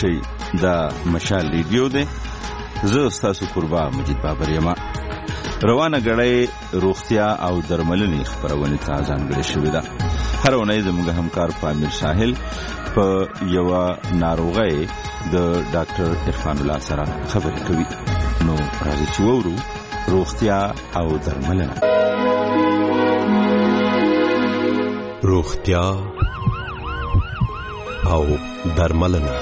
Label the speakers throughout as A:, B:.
A: شئ دا مشال ریډیو دی. زه ستاسو قربا مجید بابر یم. روانه غړی روغتیا او درملنې خبرونه ته ځانګړې شوې ده. هر اونۍ زموږ همکار پامیر ساحل په یو ناروغۍ د ډاکټر عرفان الله سره خبرې کوي. نو راځي چې وورو روغتیا او درملنه.
B: روغتیا او درملنه.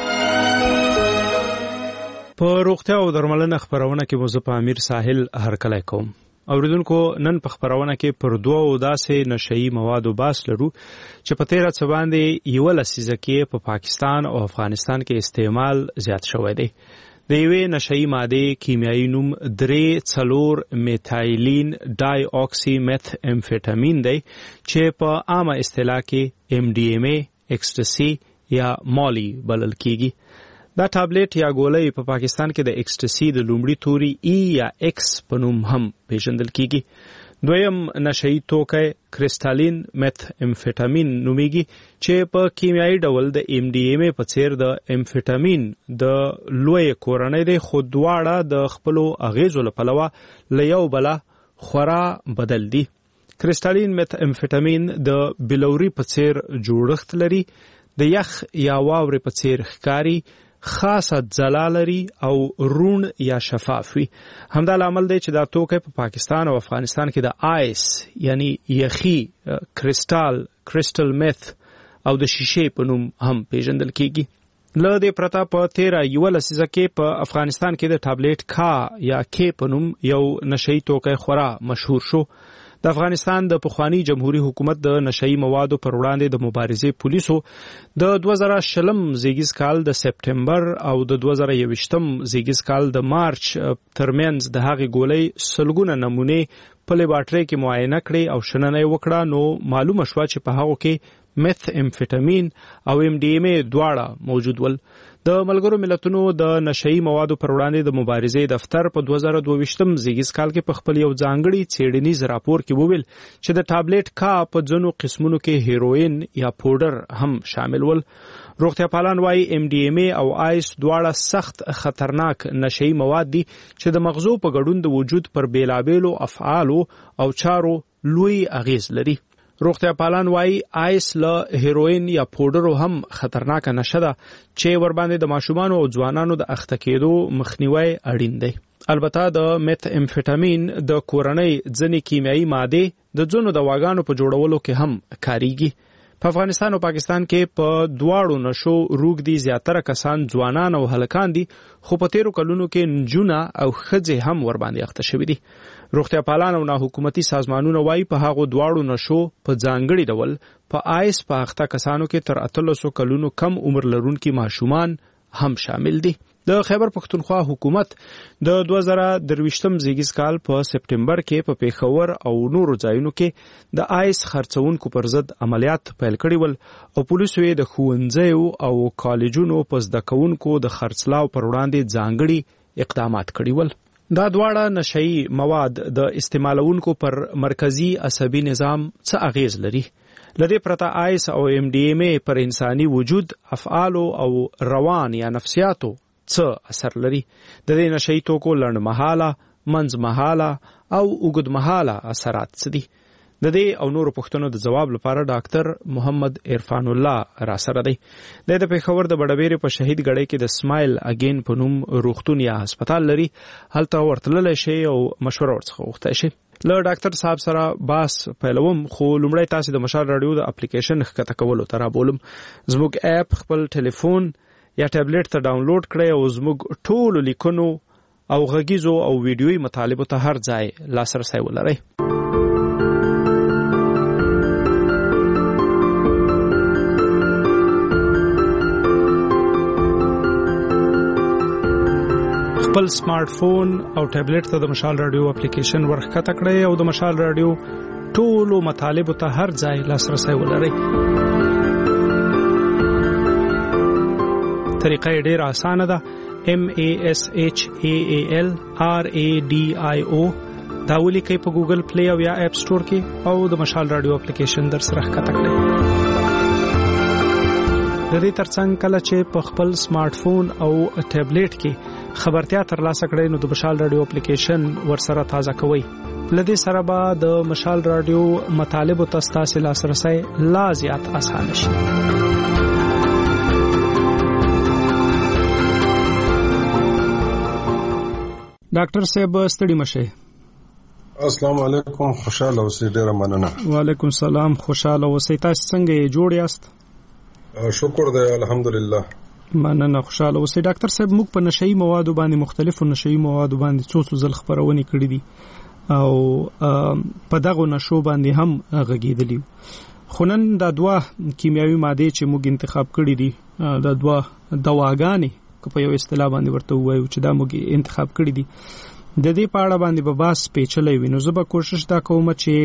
C: په روغتیا او درملنه خبرونه کې مو پامیر ساحل هرکلی کوم. اوریدونکو نن په خبرونه کې پر دوه داسې نشئی موادو باس لرو چې په تیر څه باندې یو لسیزه کې په پاکستان او افغانستان کې استعمال زیات شوی دی. د یوې نشئی ماده کیمیاوي نوم 3,4 میتایلین ډای اکسی میث امفیټامین دی چې په عامه اصطلاح کې MDMA، اکسټسي یا مالی بلل کیږي. دا ټابلیټ یا ګولۍ په پاکستان کې د اکسټسي د لومړي توري ای یا ایکس په نوم هم پیژندل کیږي. دویم نشئی توکی کریسټالین میث امفیټامین نومیږي چې په کیمیاوي ډول د MDMA په څیر د امفیټامین د لوی کورنۍ دی، خو دواړه د خپلو اغیزو له پلوه له یو بله خورا بدل دي. کریسټالین میث امفیټامین د بلوري په څیر جوړښت لري، د یخ یا واورې په څیر ښکاري، خاصه ځلا لري او رون یا شفاف وي. همدا لامل دی چې دا توکی په پاکستان او افغانستان کې د آیس یعنی یخی کریسټل میث او د شیشې په نوم هم پیژندل کیږي. له دې پرته په 13 لسیزه کې په افغانستان کې د ټابلیټ کا یا کې په نوم یو نشئی توکی خورا مشهور شو. د افغانستان د پخوانی جمهوریت حکومت د نشئی موادو پر وړاندې د مبارزې پولیسو د 2020 زیږیز کال د سپټمبر او د 2021 زیږیز کال د مارچ ترمنځ د هغې ګولۍ سلګونه نمونې په لیبارټرۍ کې معاینه کړې او شننه یې وکړه. نو معلومه شوه چې په هغو کې میث امفیټامین او MDMA دواړه موجود ول. د ملګرو ملتونو د نشئی موادو پر وړاندې د مبارزې دفتر په 2022 زیږیز کال کې په خپل یو ځانګړي څېړنیز راپور کې وویل چې د ټابلیټ کا په ځینو قسمونو کې هیروین یا پوډر هم شامل ول. روغتیا پالان وايي MDMA او آیس دواړه سخت خطرناک نشئی مواد دي چې د مغزو په ګډون د وجود پر بیلابیلو افعالو او چارو لوی اغیز لري. روغتیا پالان وايي آیس له هیروین یا پوډرو هم خطرناک نشه ده چې ورباندې د ماشومانو او ځوانانو د اخته کېدو مخنیوي اړین دی. البته د میث امفیټامین د کورنۍ ځینې کیمیاوي مادې د ځینو دواګانو په جوړولو کې هم کاریږي. په افغانستان او پاکستان کې په دواړو نشو روږدي زیاتره کسان ځوانان او هلکان دي، خو په تیرو کلونو کې نجونه او ښځې هم ورباندې اخته شوي دي. روغتیا پالان او ناحکومتي سازمانونه وايي په هغو دواړو نشو په ځانګړي ډول په آیس په اخته کسانو کې تر 1300 کلونو کم عمر لرونکي ماشومان هم شامل دي. د خیبر پښتونخوا حکومت د 2023 زیږیز کال په سپټمبر کې په پیښور او نورو ځایونو کې د آیس خرڅونکو پر ضد عملیات پیل کړي ول او پولیسو یې د ښوونځیو او کالجونو په زده کوونکو د خرڅلاو پر وړاندې ځانګړي اقدامات کړي ول. دا دواړه نشئی مواد د استعمالونکو پر مرکزی عصبي نظام څه اغیز لري؟ لدې پرته آیس او MDMA پر انساني وجود، افعالو او روان یا نفسیاتو څه اثر لري؟ د دې نشئی توکو لنډمهاله، منځمهاله او اوږدمهاله اثرات څه دي؟ د دې او نورو پوښتنو د ځواب لپاره ډاکټر محمد عرفان الله را سره دی. د پیښور د بډبېرې په شهید ګړۍ کې د سمایل اگین په نوم روغتون یا هسپتال لري. هلته ورتللی شي او مشوره ورڅخه غوښتی شي. له ډاکټر صاحب سره باس پیلوم، خو لومړی تاسې د مشال راډیو د اپلیکیشن ښکته کولو ته رابولم. زموږ اپ خپل ټلیفون یا ټابلیټ ته ډاونلوډ کړئ او زموږ ټولو لیکنو او غږیزو او ویډیوي مطالبو ته هر ځای لاسرسی ولرئ. خپل سمارټ فون او ټابلیټ ته د مشال راډیو اپلیکیشن ورښکته کړئ او د مشال راډیو ټولو مطالبو ته هر ځای لاسرسی ولرئ. طریقه یې ډېره اسانه ده. MASHAALRADIO دا ولیکئ په ګوګل پلی او یا اپ سټور کې او د مشال راډیو اپلیکیشن در سره ښکته کړئ. د دې ترڅنګ کله چې په خپل سمارټ فون او ټابلیټ کې خبرتیا ترلاسه کړئ نو د مشال رادیو اپلیکیشن ورسره تازه کوئ. لدې سره به د مشال رادیو مطالب او تاسو لاسرسي لا زیات اسانه شي. ډاکټر صاحب ستړي مشه.
B: السلام علیکم، خوشاله اوسئ. ډیره مننه. وعلیکم
C: السلام، خوشاله اوسئ. تاسو څنګه جوړ یاست؟
B: شکر دی الحمدلله.
C: مننه، خوشاله اوسئ. ډاکټر صاحب موږ په نشئی موادو باندې مختلفو نشئی موادو باندې څو ځل خبرونه کړې دي او په دغه نشو باندې هم غږیدلی. خو نن دا دوه کیمیاوي ماده چې موږ انتخاب کړې دي، دا دوه دواګانې که په یو اصطلاح باندې ورته وایو چې دا موږ انتخاب کړې دي، د دې په اړه باندې به باس پیچلې وي. نو زه به کوشش دا کوم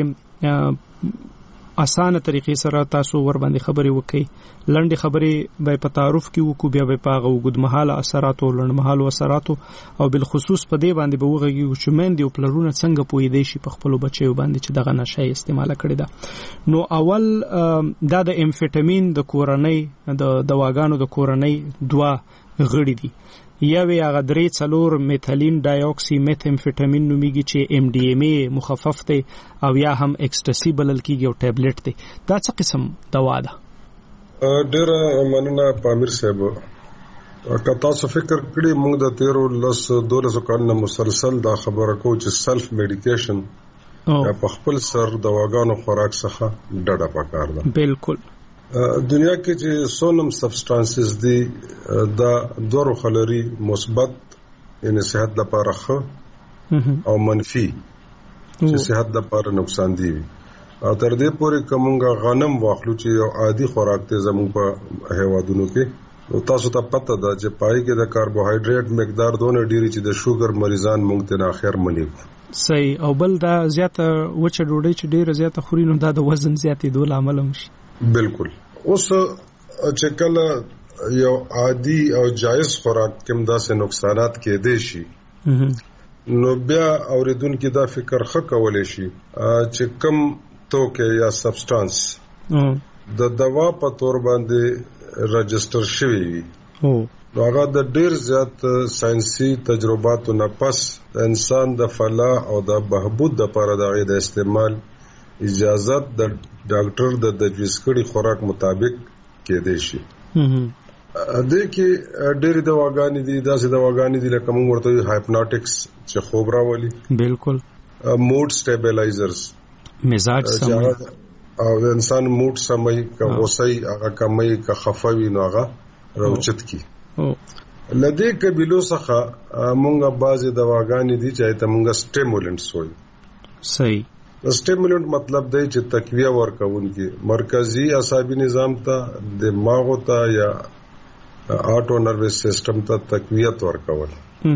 C: چې اسانه طریقې سره تاسو ور باندې خبرې وکړئ. لنډې خبرې به په تعارف کې وکړو، بیا به په اوږدمهاله اثرات او لنډمهاله اثرات او بالخصوص په دې باندې به وغږیږو چې مېندې او پلرونه څنګه پوهېدای شي په خپلو بچیو باندې چې دغه نشه استعمال کړې ده. نو اول دا د امفیټامین د کورنۍ د دواګانو د کورنۍ دوه غړي دي. یوه هغه 3 میثیلین ډای اکسی میثامفیټامین نومېږي چې ام ډي ام ای مخفف دی او یا هم اکسټسی بلل کېږي او ټابلیټ دی. دا څه قسم دوا ده؟
B: ډیره مننه پامیر صاحب. که تاسو فکر کړئ موږ د 13 کال مسلسل دا خبره کوو چې سلف میډیکیشن یا په خپل سر دواګانو خوراک څخه ډډه پکار ده.
C: بالکل.
B: دنیا کې چې سونم سبسټانسز دي دا دوه خلري، مثبت یعنی صحت لپاره ښه او منفي چې صحت لپاره نقصان دي. او تر دې پورې کومه غنم واخلو چې یو عادي خوراک ته زموږ په هیوادونو کې تاسو ته پته ده چې پای کې د کاربوهایډریټ مقدار دونه ډیری چې د شوګر مریضان مونږ ته اخر منی.
C: صحیح. او بل دا زیاته وچه ډوډۍ چې ډیره زیاته خوري نو دا د وزن زیاتې دول عامل هم شي.
B: بالکل. اوس چې کله یو عادي او جایز خوراک کوم داسې نقصانات کې دي شي نو بیا اوریدونکو دا فکر ښه کولای شي چې کوم توکه یا سبسټانس د دوا په تور باندې رجستر شوی وي نو هغه د ډیر زیات ساينسي تجرباتو نه پس د انسان د فلاح او د بهبود لپاره د استعمال اجازه د ډاکټر د تجویز کړي خوراک مطابق کېدای شي. د کې ډېر دواګانې دي، داسې دواګانې دي لکه موږ ورته هایپنوټکس چې خوب راولي.
C: بالکل.
B: موډ سټیبلایزرز
C: مزاج سموي
B: او د انسان موډ سموي، که غوسه هغه کموي، که خفوي نو هغه راوچت کی. لدې قبیلو څخه موږ بعضې دواګانې دي چې ته موږ سټیمولنټس وایو.
C: صحیح.
B: سټیمولنټ مطلب دی چې تقویه ورکوونکی مرکزی اعصابي نظام ته، دماغ ته یا آټو نروس سیستم ته تقویت ورکول.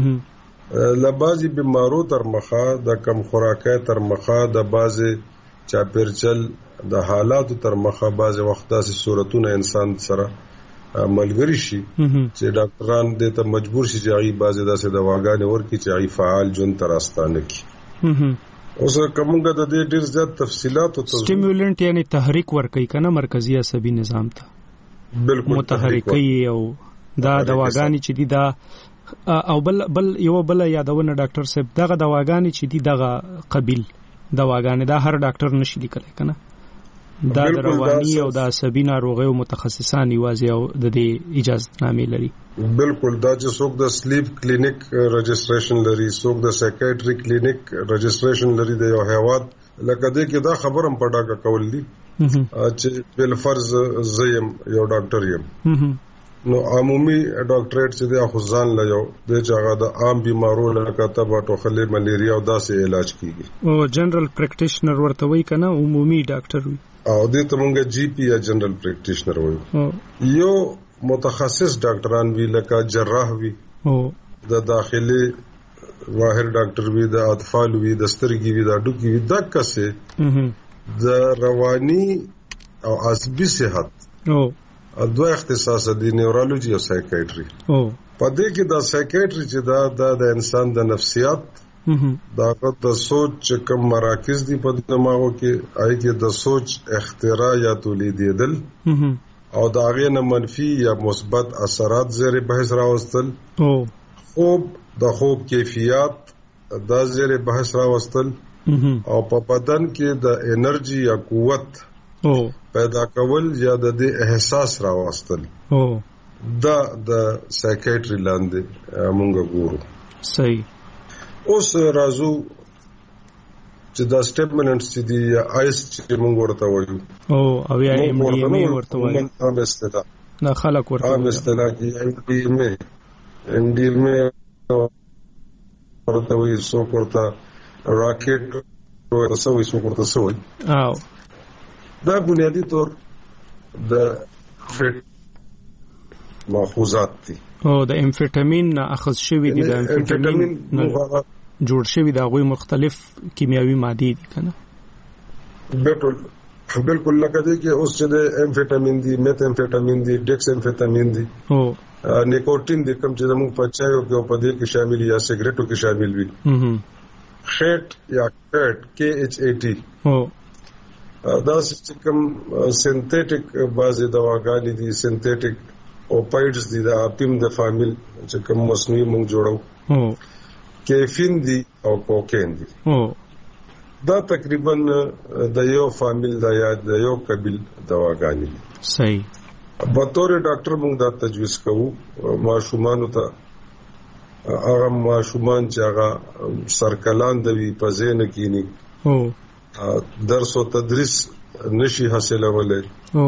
B: لبازي بیمارو تر مخه د کم خوراکه تر مخه د بازي چاپیرچل د حالاتو تر مخه بازي وخت داسې صورتونه انسان سره ملګری شي چې ډاکټران دې ته مجبور شي چې هغه بازي داسې دواګانې ورکړي چې هغه فعال جون تر استانه کی. اوس کومه د دې ډیر زیات تفصيلات او
C: سټیمولنت یعنی تحریک ورکوي کنه مرکزی عصبي نظام ته.
B: بالکل
C: متحرکي او دا دواګانې چې دي دا او بل یو بل یادونه ډاکټر صاحب دغه دواګانې چې دي دغه قبیل دواګانې دا هر ډاکټر نشي لیکلی کنه. دا د رواني او د عصبي ناروغیو متخصصان یوازې او د دې اجازه نامې لري.
B: بالکل. دا چې څوک د سلیپ کلینیک رجسټریشن لري، څوک د سایکیاټری کلینیک رجسټریشن لري د یو هیواد، لکه دې کې دا خبرم پټاکه کول دي چې بل فرض زیم یو ډاکټر یم نو عمومي ډاکټریټ چې د خزان لا یو د چاغه د عام بیمارو لکه تبه ټوخلې ملیریا او داسې علاج کیږي.
C: او جنرال پریکټیشنر ورته وی کنه عمومي ډاکټر وي
B: او دې ته مونږه جی پی یا جنرال پریکټیشنر وایو. یو متخصص ډاکټران وی لکه جراح وی د داخلي واحد ډاکټر وی، د اطفال وی، د سترګې وی، د ډوکی وی، د کسه د رواني او عصبي صحت دوه اختصاص دي، نیورولوژي او سایکیاټري. په دې کې د سایکیاټري چې د انسان د نفسیات دا د سوچ کوم مراکز دي په دماغو کې، آی کې د سوچ اختراع یا تولیدېدل او د هغې نه منفي یا مثبت اثرات زیر بحث راوستل، د خوب کیفیت دا زیر بحث راوستل، او په بدن کې د انرژي یا قوت پیدا کول یا د دې احساس راوستل دا د سایکیټري لاندې مونږ ګورو.
C: صحیح.
B: اوس راځو چې دا سټیمولنټس چې دی یا آیس چې مونږ ورته وایو
C: او یا ایم ډي ایم ورته وایو، دا خلک ورته
B: عام اصطلاح کې ایم ډي ایم ورته وایي، څوک ورته راکټ ورته وایي، څوک ورته څه وایي. دا بنیادی طور د ماخوذات دي
C: او د امفیټامین نه اخذ شوی دي، د امفیټامین جوړ شوی دا غوي مختلف کیمیاوي مادي دي کنه.
B: بالکل لکه دې کې اوس چې د امفیټامین دي، میت امفیټامین دي، ډیکس امفیټامین دي، نیکوټین دي، کوم چې زموږ په چایو کې او په دې کې شامل یا سیګریټو کې شامل وي. خیټ یا کټ KHAT دا چې کوم سنتیټیک بازي دواګانې دي، سنتیټیک اوپایډز دي، دا اپیم د فامیل چې کوم مصنوعي موږ جوړو، کیفین دي او کوکین دي. دا تقریبا د یو فامیل دا یا د یو قبیل دواګانې دي.
C: صحیح.
B: په تور ډاکټر موږ دا تجویز کوو ماشومان ته، هغه ماشومان چې هغه سرکلان دوي په ذهن کې نه درس او تدریس نشي حاصلولای،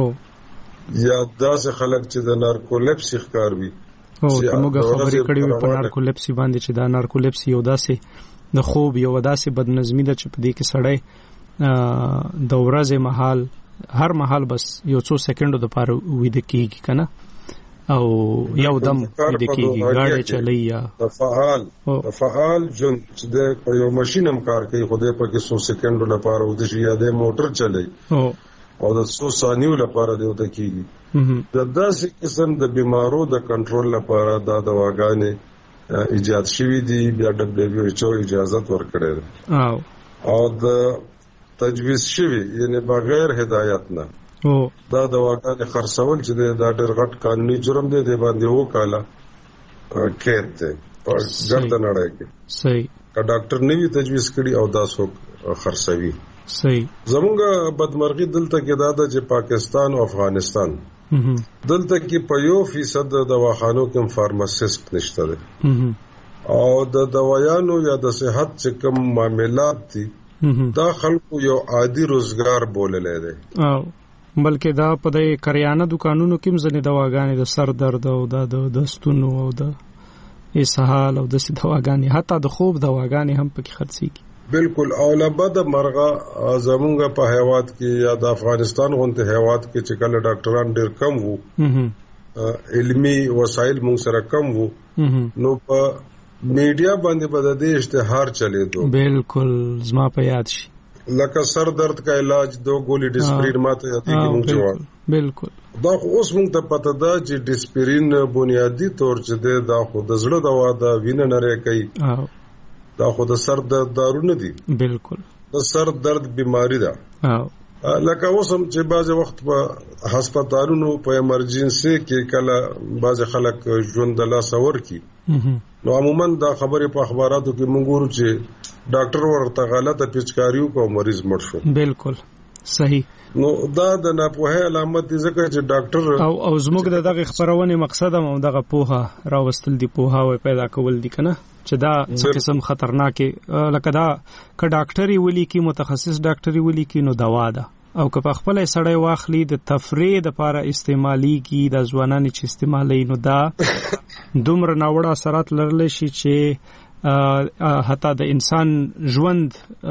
B: یا داسې خلک چې د نارکولپسي ښکار وي.
C: موږ خبرې کړې وي په نارکولپسي باندې چې دا نارکولپسي یو داسې د خوب یو داسې بدنظمي ده چې په دې کې سړی د ورځې مهال هر مهال بس یو څو سکندو د پاره ویده کیږي کنه، او یو دم ویده کیږي، ګاډي چلی یا فعال جون چې د یو ماشين هم کار کوي، خو دې په کې 100 سکندو لپاره وده شي، یا د موټر چلی او د 100 ثانیو لپاره دی وته کیږي. د داسې قسم د بیمارو د کنټرول لپاره دا دواګانې ایجاد شوې دي، بیا WHO اجازه ورکړې ده او د تجویز شوی یعنی بغیر هدایت نه دا دواګانې خرڅول چې دا ډېر غټ قانوني جرم دی، د باندې وکاله کېد دی په ګرد نړۍ کې. صحیح.
B: که ډاکټر نوی تجویز کړي او دا څوک خرڅوي.
C: صحیح.
B: زمونږ بدمرغي دلته کې دا ده چې پاکستان او افغانستان دلته کې په 1% د دواخانو کې فارماسیست نشته دی، او د دوايانو یا د صحت چې کوم معاملات دي دا خلکو یو عادي روزګار بوللې دي،
C: بلکې دا په د کریانه دکانونو کې مزنه دواګانې د سر درد او د ستونو او د اسهال او د دواګانې حتی د خوب دواګانې هم پکې خرڅيږي.
B: بالکل. او لبد مرغه زمونږ په هیواد کې یا د افغانستان غونډه هیواد کې چې کله ډاکټران ډېر کم وو، علمي وسایل مونږ سره کم وو، نو په میډیا باندې به د اشتهار چلیدو.
C: بالکل زما په یاد شي
B: لکه سر درد کا علاج 2 ګولې ډیسپرین ماته یاتي کې مونږ جوړ.
C: بالکل.
B: دا اوس مونږ ته پته ده چې ډیسپرین بنیادی طور چې دا خو د زړه دوا ده، وینه نری کوي، دا خو د سر درد دارو نه دي.
C: بالکل.
B: د سر درد بیماری ده. لکه اوس هم چې بعض وخت په هسپتالونو په ایمرجنسي کې کله بعض خلک ژوند د لاس اور کی، نو عموما دا خبره په اخباراتو کې مونږ ورو چې ډاکټر ورته غلطه پیچکاریو کو مریض مړ شو.
C: بالکل صحیح.
B: نو دا د ناپوهه علامت دي، ځکه چې ډاکټر
C: او زموږ دغه خبرونه مقصد هم دغه پوهه راوستل دي، پوهه پیدا کول دي کنه چې دا څه قسم خطرناک لکه دا ک ډاکټري ولي کی متخصص ډاکټري ولي کی نو دوا ده، او که په خپل سړی واخلي د تفریح لپاره استعمالي کی د ځوانانو چې استعمالي نو دا دومره ناوړه اثرات لرلی شي چې حتی د انسان ژوند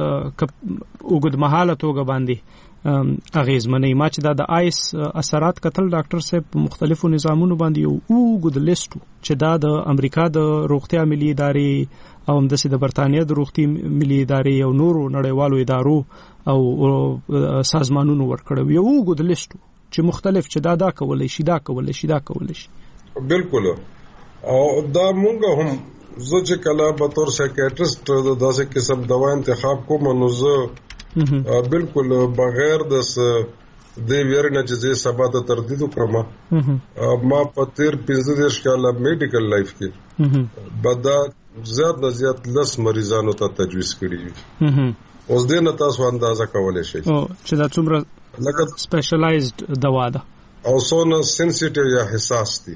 C: اوږد مهاله توګه باندې اغیزمنې. ما چې دا د آیس اثرات کتل ډاکټر صاحب په مختلفو نظامونو باندې یو اوږد لیست چې دا د امریکا د روغتیا ملي ادارې او همداسې د برتانیا د روغتیا ملي ادارې او نورو نړیوالو ادارو او سازمانونو ورکړو، یو اوږد لیست چې مختلف چې دا کولای شي دا کولای شي دا کولای شي.
B: بالکل. او دا مونږ هم زه چې کله به تور سایکیاټریسټ داسې قسم دوا انتخاب کوم نو زه بالکل بغیر د د ویرنه چې سبا ته تردید وکړم ما په 13-15 کاله میډیکل لایف کې بدا زیات نه زیات 10 مریضانو ته تجویز کړی اوس دې نه تاسو اندازه کولای شئ
C: چې دا څومره
B: لکه
C: سپیشلایزډ دوا ده
B: او سونه سنسټیو یا حساس دي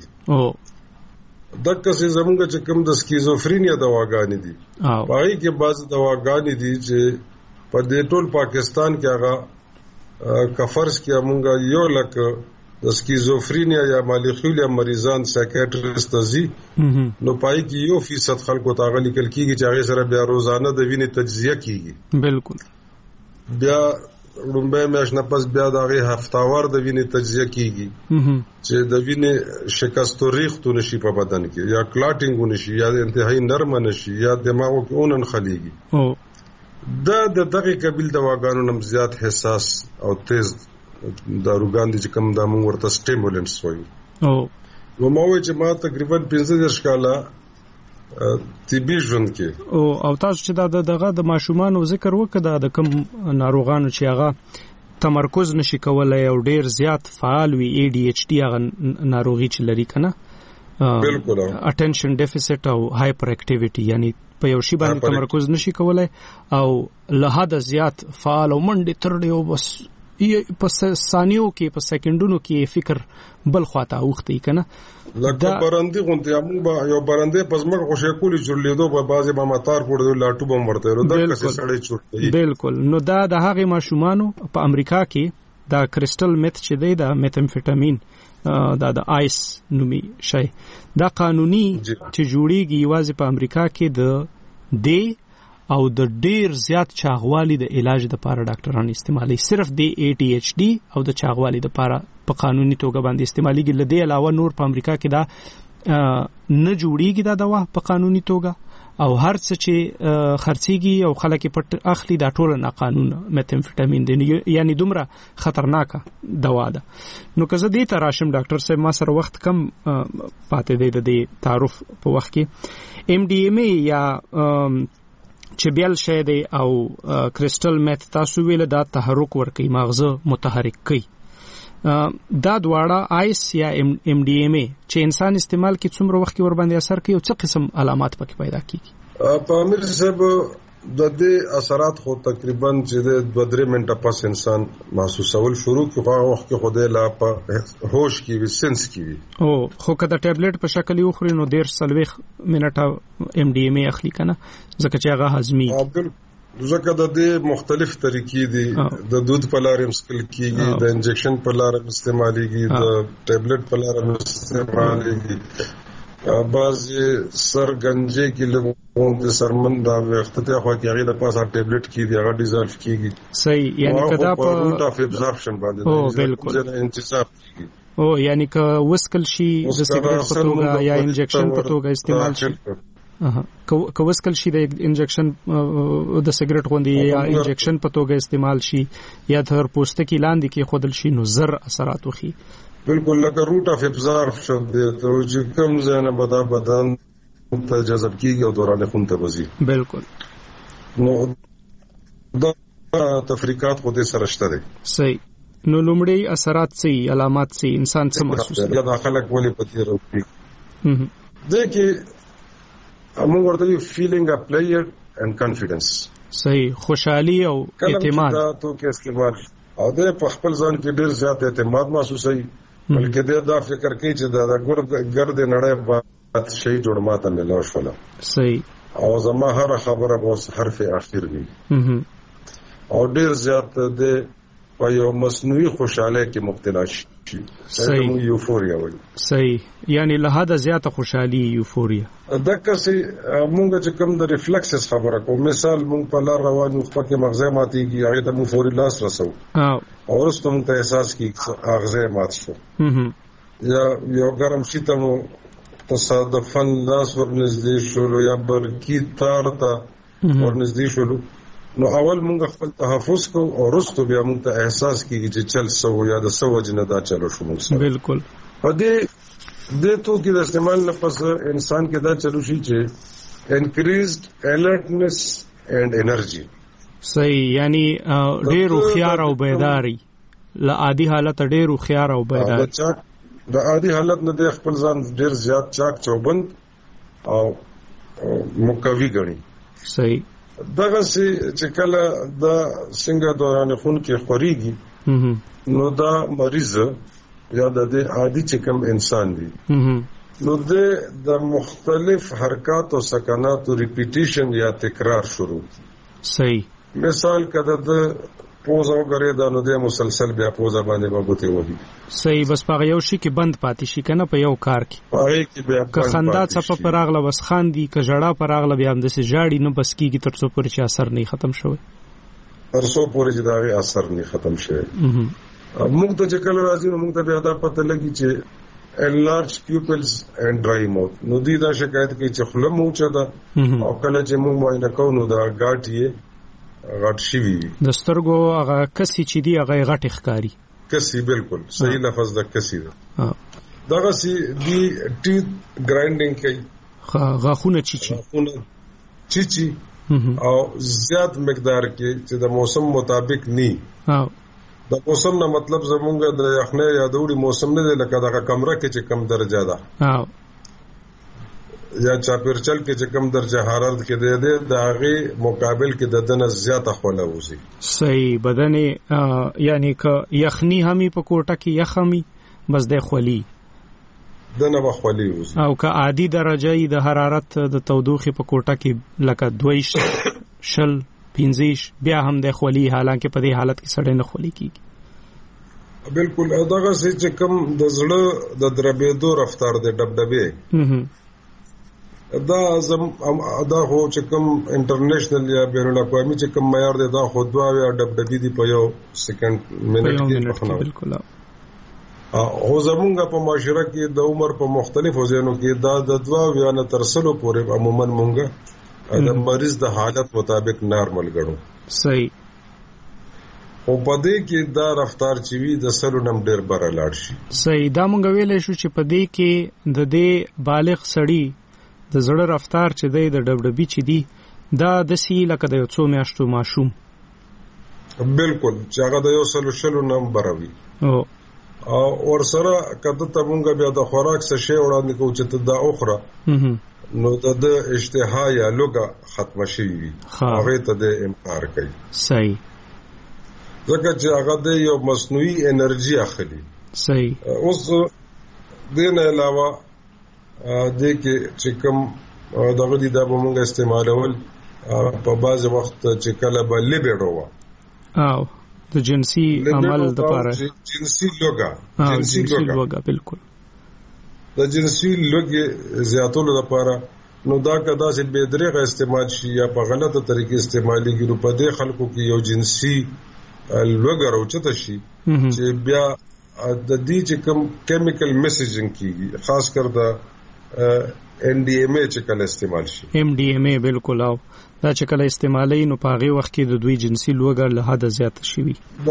B: دغه څه زمونږ چې کوم د سکیزوفرینیا دواګانې دي هغه کې بعض دواګانې دي چې په دې ټول پاکستان کې هغه کفرس کې موږ یو لکه د سکیزوفرینیا یا مالیخولیا مریضان سایکیاټریست دي نو پای کې 1% خلکو ته غلي کل کیږي چې هغه سره بیا روزانه د وینې تجزیه کیږي
C: بالکل
B: بیا رومبه مېش نه پس بیا دغه هفتاوار د وینې تجزیه کیږي چې د وینې شکست ریختو نشي په بدن کې یا کلاټینګ نشي یا انتهایی نرم نشي یا دماغو کې اونن خليږي د دغه قبیل دواګانو نم زیات حساس او تیز داروګان دي چې کوم د موږ ورته سټیمولنټس وایي نو ما وایي چې ما تقریبا 15 کاله طبي ژوند کې
C: او تاسو چې دغه د ماشومان ذکر وکړه د کوم ناروغانو چې هغه تمرکز نشي کولای او ډیر زیات فعال وي ADHD هغه ناروغي چې لري کنه
B: بالکل
C: اټینشن ډیفیسټ او هایپر اکټیویټي یعنی په یو شی باندې تمرکز نشي کولای او له حد زیات فعال او منډه ترډي او بس په ثانیو کې په سکندونو کې فکر بل خواته اوختي کنه
B: لکه برندې غونډه موږ یو برندې پزمک خوشې کولی جوړلیدو په بازي به ماتار پړو لاټو بم ورته ورو د کسې سړی چورتي
C: بالکل نو دا د هغه ماشومانو په امریکا کې دا کریسټل میث چې دی دا میتامفیټامین دا د آیس نومي شی دا قانوني چې جوړیږي یوازې په امریکا کې د دی او د ډیر زیات چاغوالي د علاج لپاره ډاکټران استعمالي صرف د ADHD او د چاغوالي لپاره په قانوني توګه باندې استعماليږي لدی علاوه نور په امریکا کې دا نه جوړیږي دا دوا په قانوني توګه او هر څه چې خرڅيږي او خلک پټ اخلي دا ټول نه قانون میتامفیټامین دی یعنی دومره خطرناک دوا ده نو که زه دې ته راشم ډاکټر صاحب ما سره وخت کم پاتې دی د تعارف په وخت کې MDMA یا چې بیل شه دی او کریسټل میث تاسو ویل دا تحرک ورکي مغزه متحرک کوي دا دواړه آیس یا MDMA چې انسان استعمال کې څومره وخت ور باندې اثر کوي او څه قسم علامات پکې پیدا کیږي
B: په امیر صاحب د دې اثرات خو تقریبا چې د 2-3 منټه پس انسان محسوسول شروع کوي هغه وخت کې خوده لا په هوش کې وي سنس کې وي
C: او خو کله ټابلیټ په شکل یو خوري نو 1.5 منټه MDMA اخلي کنه ځکه چې هغه هضمي
B: ځکه د دې مختلف طریقې دي د دود په لار مسکل کیږي د انجکشن په لار استعماليږي د ټابلیټ په لار استعماليږي بعض سر گنجے کې لږ د سرمن دا وختته خو کې هغه د پاسه ټابلیټ کې دی هغه ډیزالف کیږي
C: صحیح یعنی کدا په
B: روټ اف ابزورپشن باندې
C: بالکل
B: انتصاب کیږي
C: او یعنی که وسکل شي د سیګریټ په توګه یا انجکشن په توګه استعمال شي که وسکل شي د انجکشن د سیګریټ غوندي یا انجکشن په توګه استعمال شي یا تر پوستکی لاندې کې خودل شي نو زر اثرات وخی
B: بالکل لکه روټ اف ابزورپشن دی چې کوم ځای نه بدن ته جذب کیږي او دوران خون ته وځي
C: بالکل
B: نو دا تفریقات خو دې سره شته دي
C: صحیح نو لومړی اثرات څه علامات څه انسان څه محسوس
B: کوي دا داخله کولی پتی راوړي دې کې موږ ورته فیلینګ ا پلیئر اند کانفیډنس
C: صحیح خوشحالي او اعتماد
B: دا تو کې استعمال او دې په خپل ځان کې ډېر زیات اعتماد محسوسوي بلکې دا فکر کوي چې دا ګرد نړۍ په شی جوړ ماته ملو شول
C: صحیح
B: او زما هر خبره به حرف اخر وي او ډېر زیات د په یو مصنوعي خوشاله کې مبتلا شي
C: صحیح
B: یوفوریا وایي
C: صحیح یعنی له حد زیاته خوشحالي یوفوریا
B: دا کسي مونږ چې کوم د ریفلکسز خبره کوم مثال مونږ په لار روانو خو کې مغزه ماتيږي هغه ته مو فوري لاس رسو او ورسته مونږ ته احساس کیږي مغزه مات شو یا یو ګرم شي ته مو تصادفاً لاس ورنږدې شو یا برکی تار ته ورنږدې شو نو اول مونږ خپل تحفظ کو او رستو بیا مونږ ته احساس کیږي چې چل سو یا د سو جن دا چلو شو مونږ
C: بالکل
B: په دې تو کې د استعمال نه پس انسان کې دا چلو شي چې انکریزډ الرټنس اینڈ انرژي
C: صحیح یعنی ډېر خيار او بیداری له عادي حالت ډېر خيار او بیدار
B: د عادي حالت نه د خپل ځان ډېر زیات چاک چوبند او مقوي غني.
C: صحیح.
B: دغه چې کله د څنګه دوران خون کې خوريږي نو دا مریض یا د عادي چې کوم انسان دی نو د مختلف حرکات او سکنات او ریپیټیشن یا تکرار شروع.
C: صحیح.
B: مثال کده د پوزا غره دا نو د مسلسل بیا پوزا باندې وګته وږي.
C: صحیح. بس په یو شي کې بند پاتې شي کنه په یو کار کې.
B: پای کې بیا
C: که خندا څه په راغله بس خاندي که جړه په راغله بیا هم د سي جاړي نه بس کیږي تر څو پورې چې اثر نه ختم شوی.
B: تر څو پورې چې دا اثر نه ختم شوی. موږ ته چې کله راځي نو موږ ته بیا دا پته لګي چې enlarged pupils and dry mouth. نو دې دا شکایت کوي چې خوله مو چا ده او کله چې موږ معاینه کوو نو دا غاټ یې غټ شي وي.
C: د سترګو هغه کسي چې دی هغه غټ ښکاری.
B: کسي بالکل صحیح لفظ د کسي ده. دغه سي دی ټیث ګرایندینګ کوي.
C: غاخونه چیچی
B: او زیات مقدار کې چې د موسم مطابق ني. د موسم نه مطلب زمونږ د یخنۍ یا د وړي موسم نه دی لکه دغه کمره کې چې کم درجه ده یا چاپیرچل کې چې کم درجه حرارت کې دی د هغه مقابل کې د دنه زیاته خوله وځي.
C: صحیح. بدن یعنی که یخنی همي په کوټه کې یخمي بس د خولي
B: دنه بخولي وځي
C: او که عادي درجه د حرارت د تودوخه په کوټه کې لکه 2 شل 15 بیا هم د خولي حالانکه په دې حالت کې سړی نه خولي کیږي.
B: بالکل. دغه چې کم د زړه د دربېدو رفتار د ډبډبې دا هو چې کوم انټرنیشنل یا بین الاقوامي چې کوم معیار دی دا خو 2 یا ډبډبې دی په یو سکند منټ کې.
C: بالکل.
B: او زمونږ په معاشره کې د عمر په مختلفو ځایونو کې دا د 2 یا نه تر 100 پورې عموما مونږ د مریض د حالت مطابق نارمل ګڼو.
C: صحیح.
B: او په دې کې دا رفتار چې وی د سلو نم ډېر بره لاړ شي.
C: صحیح. دا مونږ ویلې شو چې په دې کې د دې بالغ سړی د زړه رفتار چې دی د ډبډبي چې دی دا د سی لکه د یو څو میاشتو ماشوم.
B: بالکل. چې هغه د یو سلو نم بروي. او ورسره کده ته مونږ بیا د خوراک څه شی وړاندې کوو چې ته دا اخره نو د اشتها یا لوګه ختم شي وي هغه ته د انکار کوي.
C: صحیح.
B: ځکه چې هغه د یو مصنوعي انرژي اخلي.
C: صحیح.
B: اوس دین علاوه د کې چې کوم دغه دي د موږ استعمالول په بعض وخت چې کله به لیبیډو او
C: د جنسي عمل د لپاره
B: جنسي لوګه
C: بالکل
B: د جنسي لوګي زیاتولو لپاره نو دا کدا چې بيدرغه استعمال شي یا په غلطه طریقې استعمالي ګرو په دې خلکو کې یو جنسي لوګه راوچته شي چې بیا د دې چې کوم کیمیکل میسیجینګ کیږي خاص کر د NDMA چې کله استعمال شي.
C: MDMA بالکل. او دا چې کله استعمالي نو په هغه وخت کې د دوی جنسي لوګر له حد زیات شي.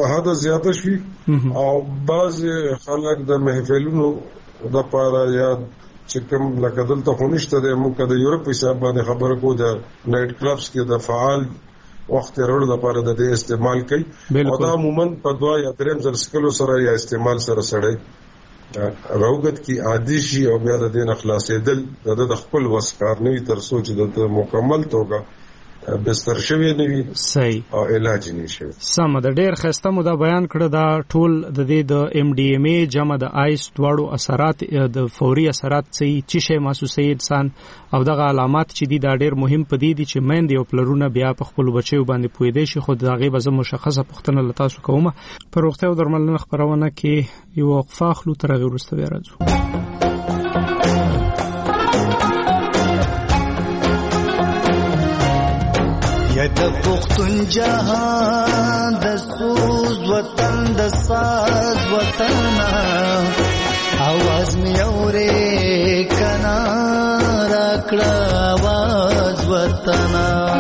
C: او بعض خلک د محفلونو د لپاره یا چې کوم لکه دلته خونشته د موږ د یورپ حساب باندې خبره کو د نایټ کلبز کې د فعال وخت وروړو لپاره د استعمال کوي. او دا عموما په 2 یا 3 ځل سکلو سره یا استعمال سره سړی روغت کی عادي شي او بیا د دین اخلاصېدل د خپل وسکار نه تر سوچ د مکمل توګه بستر شوی نه وي. صحیح.
B: او علاج نشي.
C: سم د ډېر خسته مو دا بیان کړ دا ټول د دې د MDMA جمع د آیس دواړو اثرات د فوري اثرات چې شي محسوسي انسان او دغه علامات چې دي دا ډېر مهم پدې دي چې مند یو پلرونه بیا په خپل بچو باندې پوي شي. خو دغه به مشخصه پښتنه لتاسو کومه پر وخت او درملنه خبرونه کې یو وقفه خلو تر غیر واستوي راځو.
D: یا د پختون جهان د سوز وطن د ساز وطن आवाज می اورې کنا راکړه आवाज وطن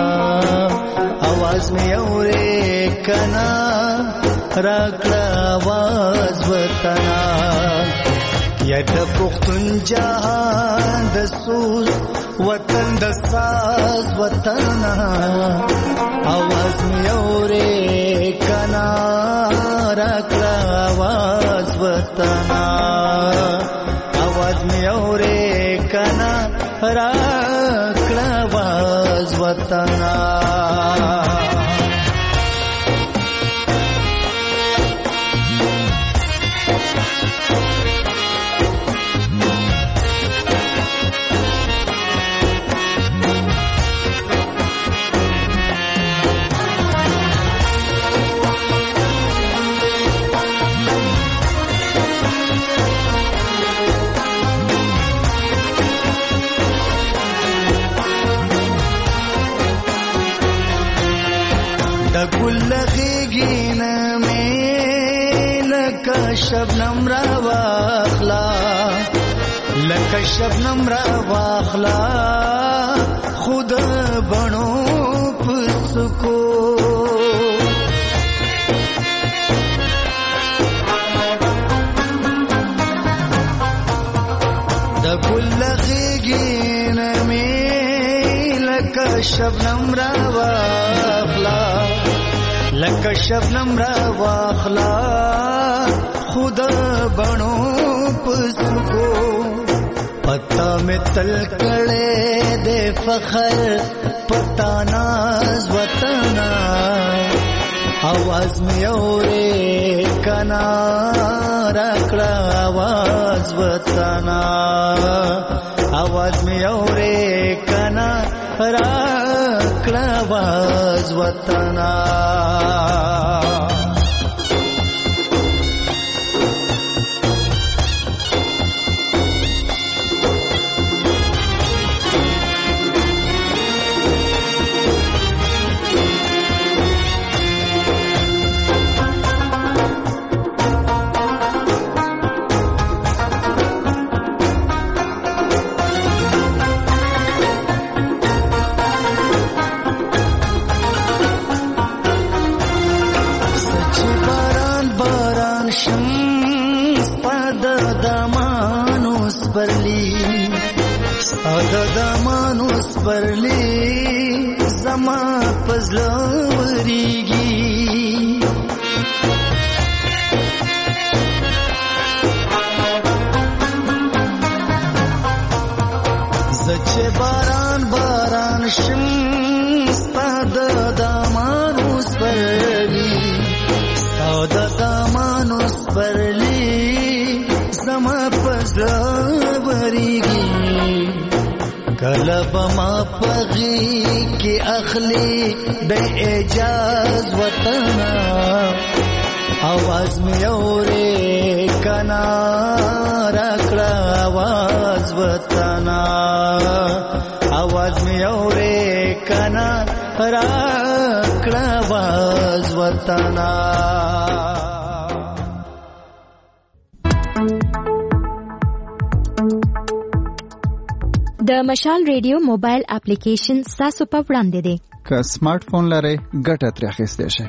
D: आवाज می اورې کنا راکړه आवाज وطن یا د پختون جهان د سوز وطن د ساز وطن आवाज می اورې کنا راکړه وطنا आवाज में औरे कना राकड़ा आवाज वतना गुल्लगीन में लका शबनम रवाखला लका शबनम रवाखला खुद बनो पुसको द गुल्लगीन में लका शबनम रवाखला लका शबनम रवाखला खुद बनो पुसको पता में तलकड़े दे फखर पता नाज वतना आवाज में औरे कना राकड़ा आवाज वतना आवाज में औरे कना राकड़ा आवाज वतना दामानुस परली जमा पजलवरीगी जचे बारान बारान शम्स्ताद दामानुस परली सादा दामानुस परली जमा पजलवरीगी कलब मा पगी की अखली बे एजाज वतना आवाज में औरे कना राकड़ा आवाज वतना आवाज में औरे कना राकड़ा आवाज वतना
E: د مشال ریډیو موبایل اپلیکیشن تاسو په وړاندې دی
F: که سمارټ فون لرئ ګټه ترې اخیستی شئ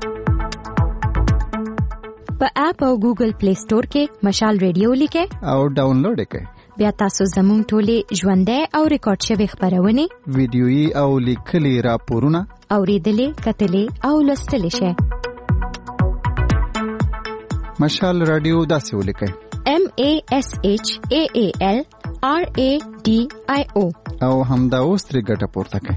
E: په اپ او ګوګل پلی سٹور کې مشال ریډیو لیکئ
F: او ډاونلوډ یې کړئ
E: بیا تاسو زموږ ټولې ژوندۍ او ریکارډ شوي خپرونې
F: ویډیويي او لیکلي راپورونه
E: اورېدلې کتلې او لوستلی شئ
F: مشال رادیو داسې ولیکئ
E: MASHAAL RADIO
F: او همدا اوس ترې ګټه پورته کړئ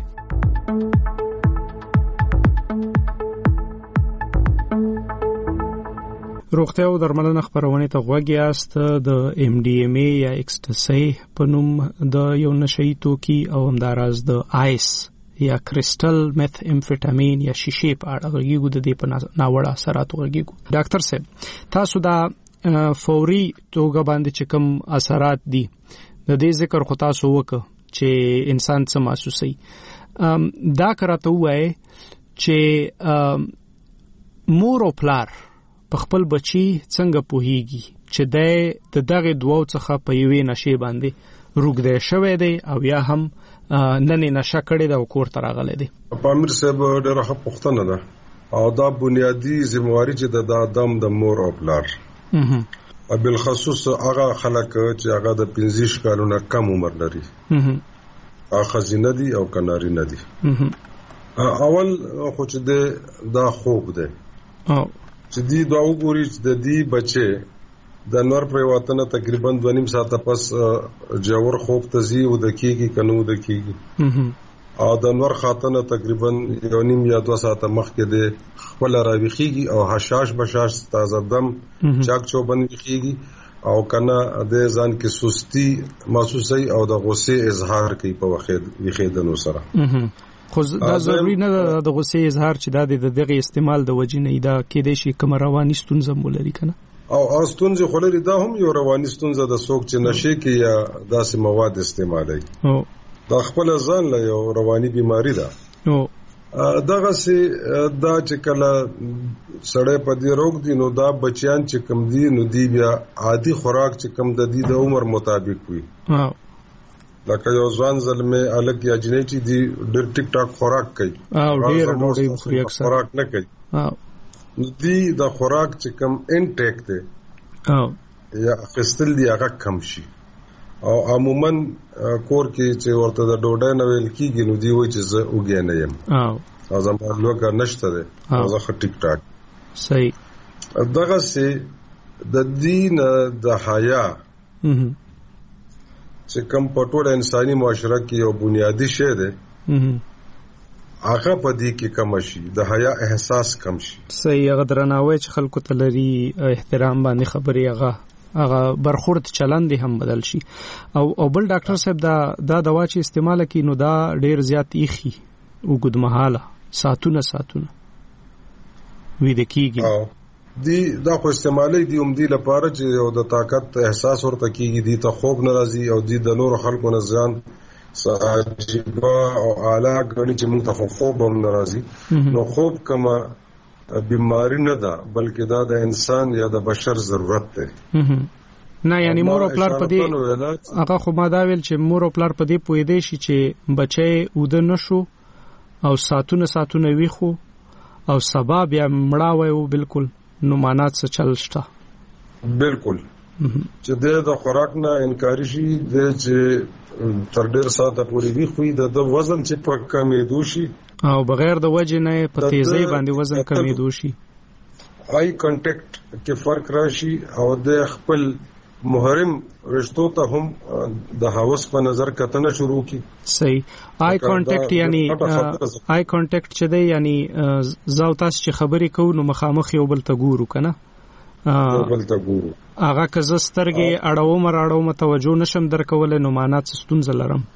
C: روغتیا او درملنه خپرونې ته غوږ یاست د MDMA یا اکسټسي په نوم د یو نشئی توکي او همداراز د آیس یا کریسټل میث امفیټامین یا شیشې په اړه غږیږو د دې په ناوړه اثراتو غږیږو ډاکټر صاحب تاسو دا فوري توګه باندې چې کوم اثرات دي د دې ذکر خو تاسو وکړه چې انسان څه محسوسي دا کراته وای چې مور او پلار په خپل بچي څنګه پوهیږي چې د دغه دوو څخه په یوې نشي باندې روغدې شوی دی او یا هم نن نشه کړی دا کور ته راغلی دی
B: پامیر صاحب ډېره ښه پوښتنه ده او دا بنیادی ذمہواری چې د آدم د مور او پلار بالخصوص هغه خلک چې هغه د 15 کالونو کم عمر لري هغه خزینه دي او کناری نه دي اول خو چې دا خوب ده چې دی دا وګوري چې د دې بچي د انور پر وطن تقریبا 2.5 ساعته پس جوړ خوب تزي او د کیږي کنو د کیږي او د انور خاطنه تقریبا 1.5 یا 2 ساعته مخکې د خپل راويخيږي او حشاش بشاش تازه دم چاک چوبن ويخيږي او کنه د ځان کې سستی محسوسي او د غصه اظهار کوي په وخت ويخیدنو سره
C: خو دا ضروري نه د غصه اظهار چې د دغه استعمال د وجې نه دا کې د شي کوم رواني ستونزه مولري کنه
B: او ستونزه خلري دا هم یو رواني ستونزه د سوق چې نشي کې یا داسې مواد استعمالي دا خپل ځان له یو رواني بيماري ده دغه سي دا چې کله سړی په دې روغ دي نو دا بچیان چې کم دي نو دی بیا عادي خوراک چې کم د دې د عمر مطابق وي لکه یو ځوان زلمه الګ یا جنې چې دی ډېر ټیک ټاک خوراک کوي
C: او ډېر ډوډۍ خوري اکثر
B: خوراک نه کوي دی د خوراک چې کم انټیک دی یا خستل دی هغه کم شي او عموما کور کې چې ورته د ډوډۍ نه ویل کیږي نو دی وایي چې زه وګیا نه یم او زما لوګه نشته ده او زه ټیک ټاک
C: صحیح
B: دغه سي د دین د حیا چې کوم په ټول انساني معاشره کې یو بنیادی شی دی هغه په دې کې کم شي د حیا احساس کم شي
C: صحیح هغه درناوی چې خلکو ته لري احترام باندې خبري هغه برخورد چلند هم بدل شي او بل ډاکټر صاحب دا دوا چې استعمال کی نو دا ډیر زیات ایخي او ګدمحاله ساتونه وې د کیږي
B: دی دا خو استعمالي دی دی لپاره چې یو د طاقت احساس ورته کیږي دی ته خوب ناراضي او دی د نور خلکو نه ځان ساجبا او اعلی غني چې موږ ته خوب هم ناراضي نو خوب کما بیماری نه ده بلکې دا د انسان یا د بشر ضرورت ده
C: نه یعنی مور او پلار په دې هغه خو ما دا ویل چې مور او پلار په دې پوي دی چې بچي ود نشو او ساتونه ویخو او سبب یا مړاوي او بالکل نو مانات څه چل شته
B: بالکل چې د خوراک نه انکار شي د چې تر ډیر ساعته پورې وی خو د وزن چې په کمېدو شي
C: او بغیر د وجه نه په تیزی باندې وزن کمېدو شي
B: آی کانټیکټ کې فرق راشي او د خپل محرم رشتو ته هم د هوس په نظر کتنه شروع کی
C: صحیح آی کانټیکټ یعنی آی کانټیکټ چې دی یعنی زاو تاسو چې خبرې کوو نو مخامخ یو بل ته ګورو کنه هغه که زسترګي اړوم توجه نشم درکول نو مانات ستونزه لرم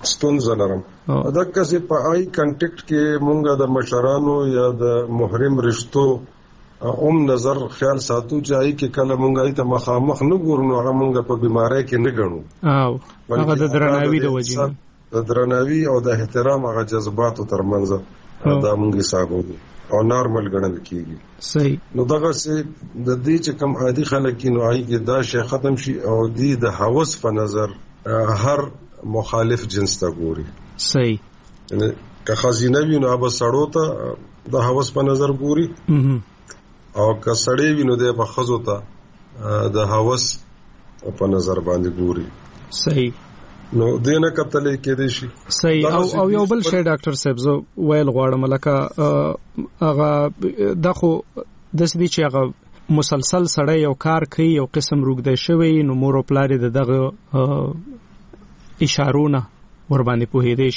C: دا کسي په آی کانټیکټ کې مونږه د مشرانو یا د محرم رشتو نظر خیال ساتو چې آی کې کله مونږه ته مخامخ نه ګورو نو هغه مونږه په بیماری کې نه ګڼو هغه د درناوي د وجې
B: د درناوي او د احترام هغه جذباتو ترمنځ دا مونږه حسابو او نارمل ګڼل کیږي
C: صحیح
B: نو دغه سي د دې چې کم عادي خلک نو آی کې دا شی ختم شي او د هوس په نظر هر مخالف جنس ته ګوري
C: صحیح
B: یعنی که خزینه وي نو به سړو ته د هوس په نظر ګوري او که سړی وي نو د په خزو ته د هوس په نظر باندې ګوري
C: صحیح
B: نو دینه کتلې کې دي شي
C: صحیح او یو بل شی ډاکټر صاحب زو ویل غواړم لکه هغه دغه د سدي چې هغه مسلسل سړی یو کار کوي یو قسم روګدې شوی نو مور او پلار دغه اشارونه ور باندې په هېدې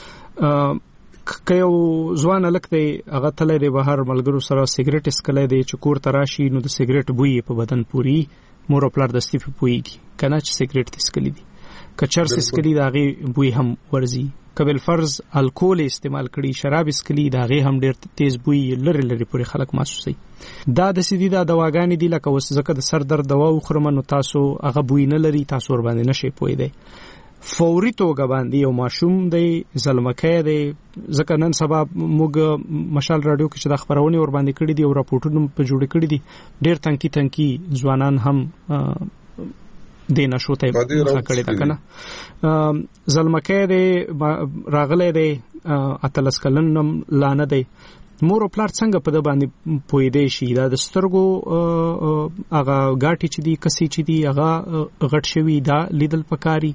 C: شي که یو ځوان لکه هغه تلې د بهر ملګرو سره سیګریټ اسکلې دی چې کور تراشي نو د سیګریټ بوی په بدن پوری مور او پلار د ستې په پويږي کنه چې سیګریټ اسکلې دي کچر اسکلې داغي بوی هم ورزي قبل فرض الکول استعمال کړي شراب اسکلې داغي هم ډېر تیز بوی لری پورې خلک محسوسي دا د سیدی دا دواګانې دي لکه وس زکه د سر درد دوا وخورم نو تاسو هغه بوی نه لري تاسو ور باندې نشي پوي دی فوري توګه باندې یو ماشوم دی زلمکه دی ځکه نن سبا موږ مشال رادیو کې چې د خبرونه ور باندې کړی دي او راپورټونه په جوړ کړی دي ډېر تنکی ځوانان هم د نشوته کړی دا کنه زلمکه دی راغله دی اتلس کلن لانه دی مور او پلار څنګه په د باندې پوي دی شي دا د سترګو هغه غاټي چې دی کسي چې دی هغه غټ شوی دا لیدل پکاري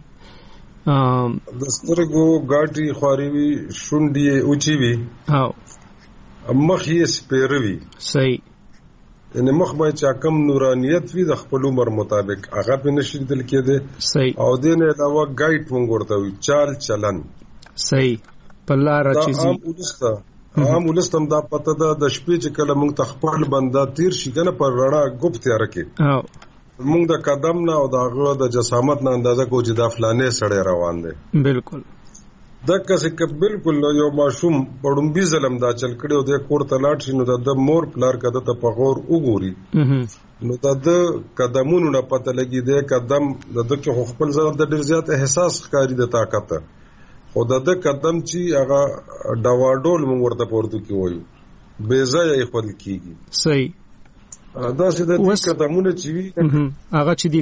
B: د سترګو غاټي خوري وي شونډي اوچي وي
C: مخ
B: یې سپیروي
C: صحیح
B: ان مخ به چا کم نورانیت وي د خپل عمر مطابق هغه په نشي دل کېده
C: صحیح
B: او دین علاوه ګایډ مونږ ورته وي چال چلن
C: صحیح په لار چیزي
B: عام ولستم دا پته ده د شپې چې کله مونږ تخپل بندا تیر شي کنه پر رڼا ګوپ تیار کې مونږ د قدم نه او د هغه د جسامت نه اندازه کو چې دا فلانې سړی روان دی بالکل دغه څه بالکل یو ماشوم پړومبي ظلم دا چل کړو د کور ته لاړ شي نو د مور پلار کده ته په غور وګوري نو د قدمونو نه پته لګي د قدم د کې خپل ځان د ډیر زیات احساس ښکاری د طاقت خو د قدم چې هغه ډواډول مونږ ورته پورته کی وایو بے ځای یې خپل کیږي صحیح دا چې د قدمونو چې وي هغه چې دی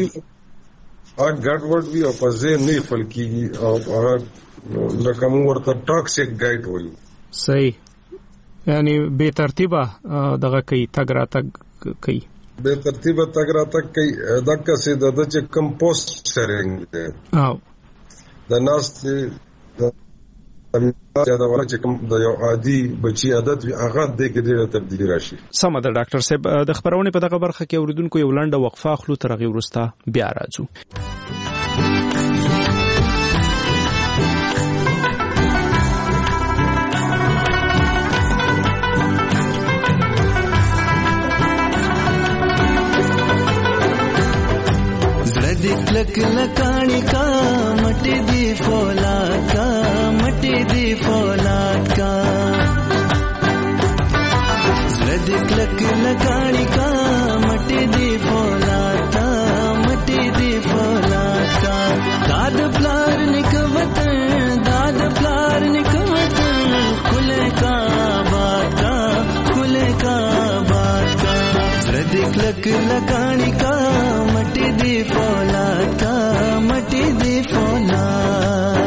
B: ګډوډ وي او په ځین نه خپل کیږي او هغه لکه موږ ورته ټاکسیک ګایډ وایو صحیح یعنی بے ترتیبه دغه کوي تګ راتګ کوي بے ترتیبه تګ راتګ کوي دغه څه د چې کمپوسټ شیرینګ دی او د ناس دا ولا چې کوم د یو عادي بچي عادت وي هغه د کې ډېره تبدیلی راشي سم ده ډاکټر صاحب د خبرونه په دغه برخه کې اوریدونکو یو لنډه وقفه اخلو تر هغه وروسته بیا راځو
D: لک لکانی کا مٹی دی فولاد کا مٹی دی فولاد کا زدک لک لکانی کا مٹی دی فولاد کا مٹی دی فولاد کا داد پلار نکوتن داد پلار نکوتن کھلے کا بات کا کھلے کا بات کا زدک لک لکانی کا مٹی دی فولاد کا مٹی دی فولاد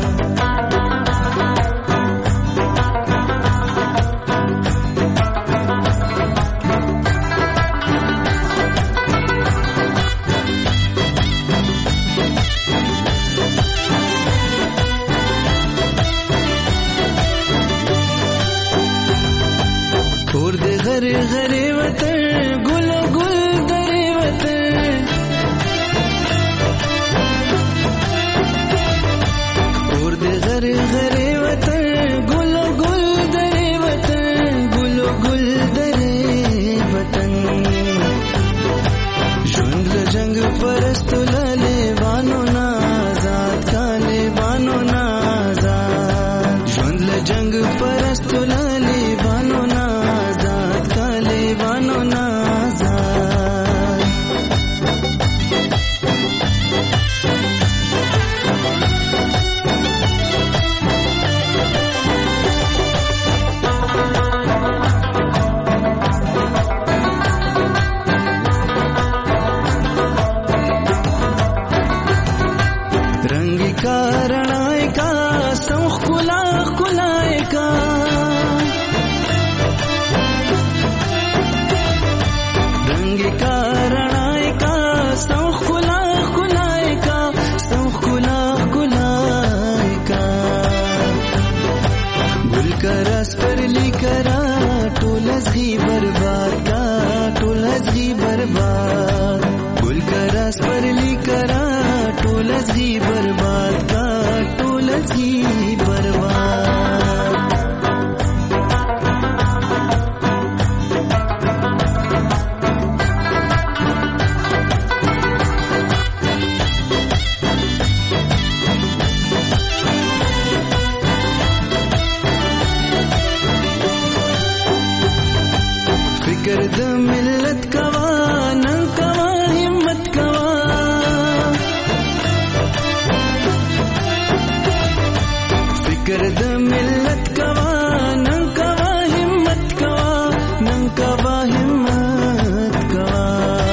D: اور دے غری غری وطن گل گل دری وطن اور دے غری غری وطن گل گل دری وطن گل گل دری وطن ژوند جنگ پرست لالے بانو نا آزاد کالے بانو نا آزاد ژوند جنگ پرست لالے بانو نا آزاد کالے بانو نا آزاد رنگ کا رنائے کا سوخ کلا کلائے کا رنگ کا رنائے کا سوخ کلا کلائے کا سوخ کلا کلائے کا گل کا رس پر لی کرا ټول ازغي برباد کا ټول ازغي برباد گل کا رس پر لی کرا ټول ازغي برباد کا ټول ازغي برباد فکر د ملت کوا نن کوا همت کوا فکر د ملت کوا نن کوا همت کوا نن کوا همت کوا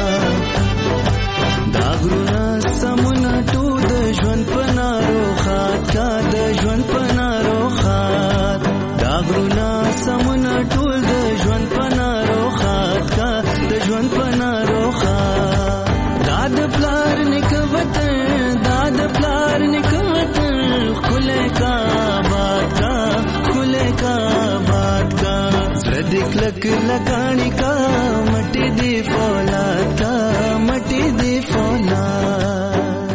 D: دا غرونا سمنا ټو د ژوند پنارو خات کا د ژوند پنارو خات دا غرونا سمنا ټول د ژوند پنارو خات کا د ژوند پنارو خات داد پلار نکوتن داد پلار نکوتن کھلے کا بات کا کھلے کا بات کا زدک لک لکانی کا مټي دی فولاد کا مټي دی فولاد.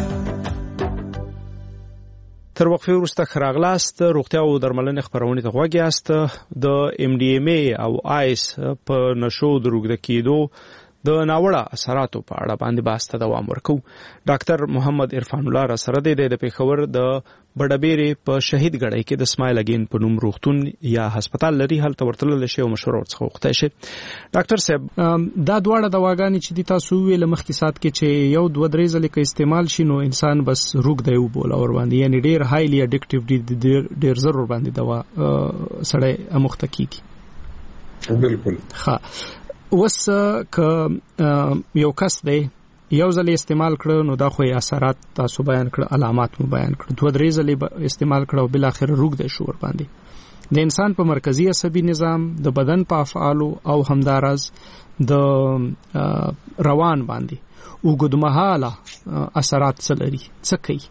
C: تر وقفه وروسته خراغلاست روغتیا او درملنې خبرونه ته غوږی است. د MDMA او آیس په نشو دروغ کېدو د ناوړه اثراتو په اړه باندې باسته دوام ورکو. ډاکټر محمد عرفان الله را سره دی د پیښور د بډبېرې په شهید غړی کې د اسماعیل اگین په نوم روغتون یا هسپتال لري. هلته ورتلل شي او مشوره ورڅخه وغوښته شي. ډاکټر صاحب دا دواړه دواګانې چې دي تاسو ویل مخکې سات کې چې یو دوه درې ځله کې استعمال شي نو انسان بس روغ دی وبول اور باندې یعنی ډیر هایلی اډیکټیو دي ډیر ضرور باندې دوا سړی امخته کیږي.
B: بالکل
C: ها وس ک یو کس دی یو ځل استعمال کړو نو دا خو اثرات تاسو بیان کړ علامات مو بیان کړ دوه درې ځله استعمال کړو بل اخر روغ دی شو ور باندې د انسان په مرکزی عصبي نظام د بدن په افعالو او همدارز د روان باندې وګدمحاله اثرات څه لري څه کوي؟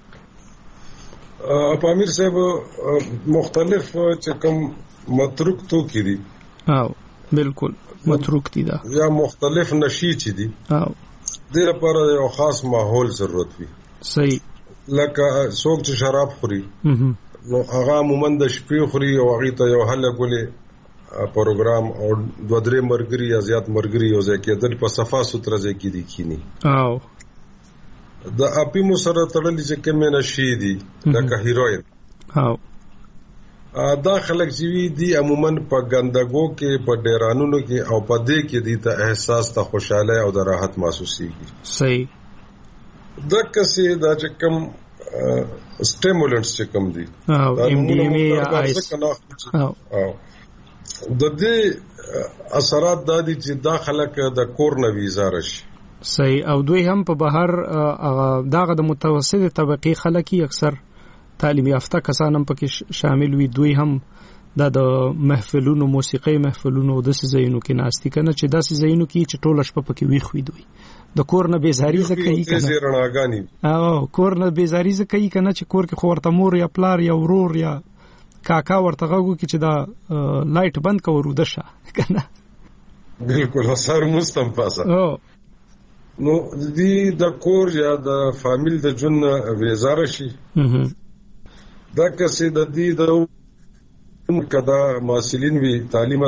B: امیر صاحب مختلف چې کوم متروک تو کې دي
C: او بالکل متروک دي دا
B: یا مختلف نشي چې دي
C: او
B: د لپاره یو خاص ماحول ضرورت وي.
C: صحیح.
B: لکه څوک چې شراب خوري نو هغه عموما د شپې خوري او هغه ته یو هله ګولې پروګرام او دوه درې مرګري یا زیات مرګري یو ځکه د په صفه ستر ځکه دي کینی
C: او
B: د اپیمو سره تړلې چې کومه نشي دي لکه هیروین
C: او
B: دا خلک چې دي عموما په ګندګو کې په ډیرانونو کې او په دې کې دي ته احساس ته خوشاله او د راحت محسوسيږي.
C: صحیح.
B: دا کسي دا چې کوم سټیمولنټس چې کوم دي
C: MDMA یا آیس
B: او د دې اثرات د دې چې داخله د کور نه ویزا راشي.
C: صحیح. او دوی هم په بهر داغه د متوسطه طبقه خلک اکثر تعلیم یافته کسان هم پکې شامل وي. دوی هم د محفلونو موسیقي محفلونو د سيزونو کې ناشتي کنه چې د سيزونو کې چې ټول شپه پکې ویخ وي. دوی د کور نه بیزاری زکه کوي کنه او کور نه بیزاری زکه کوي کنه چې کور کې خورته مور یا پلار یا ورور یا کاکا ورته غوږو کې چې دا لایټ بند کړو ودشه کنه.
B: بالکل سر مستم پاسه نو دې د کور یا د فامیل د جن وزاره شي دا کسي د دې د کدا ماسلین وی تعلیم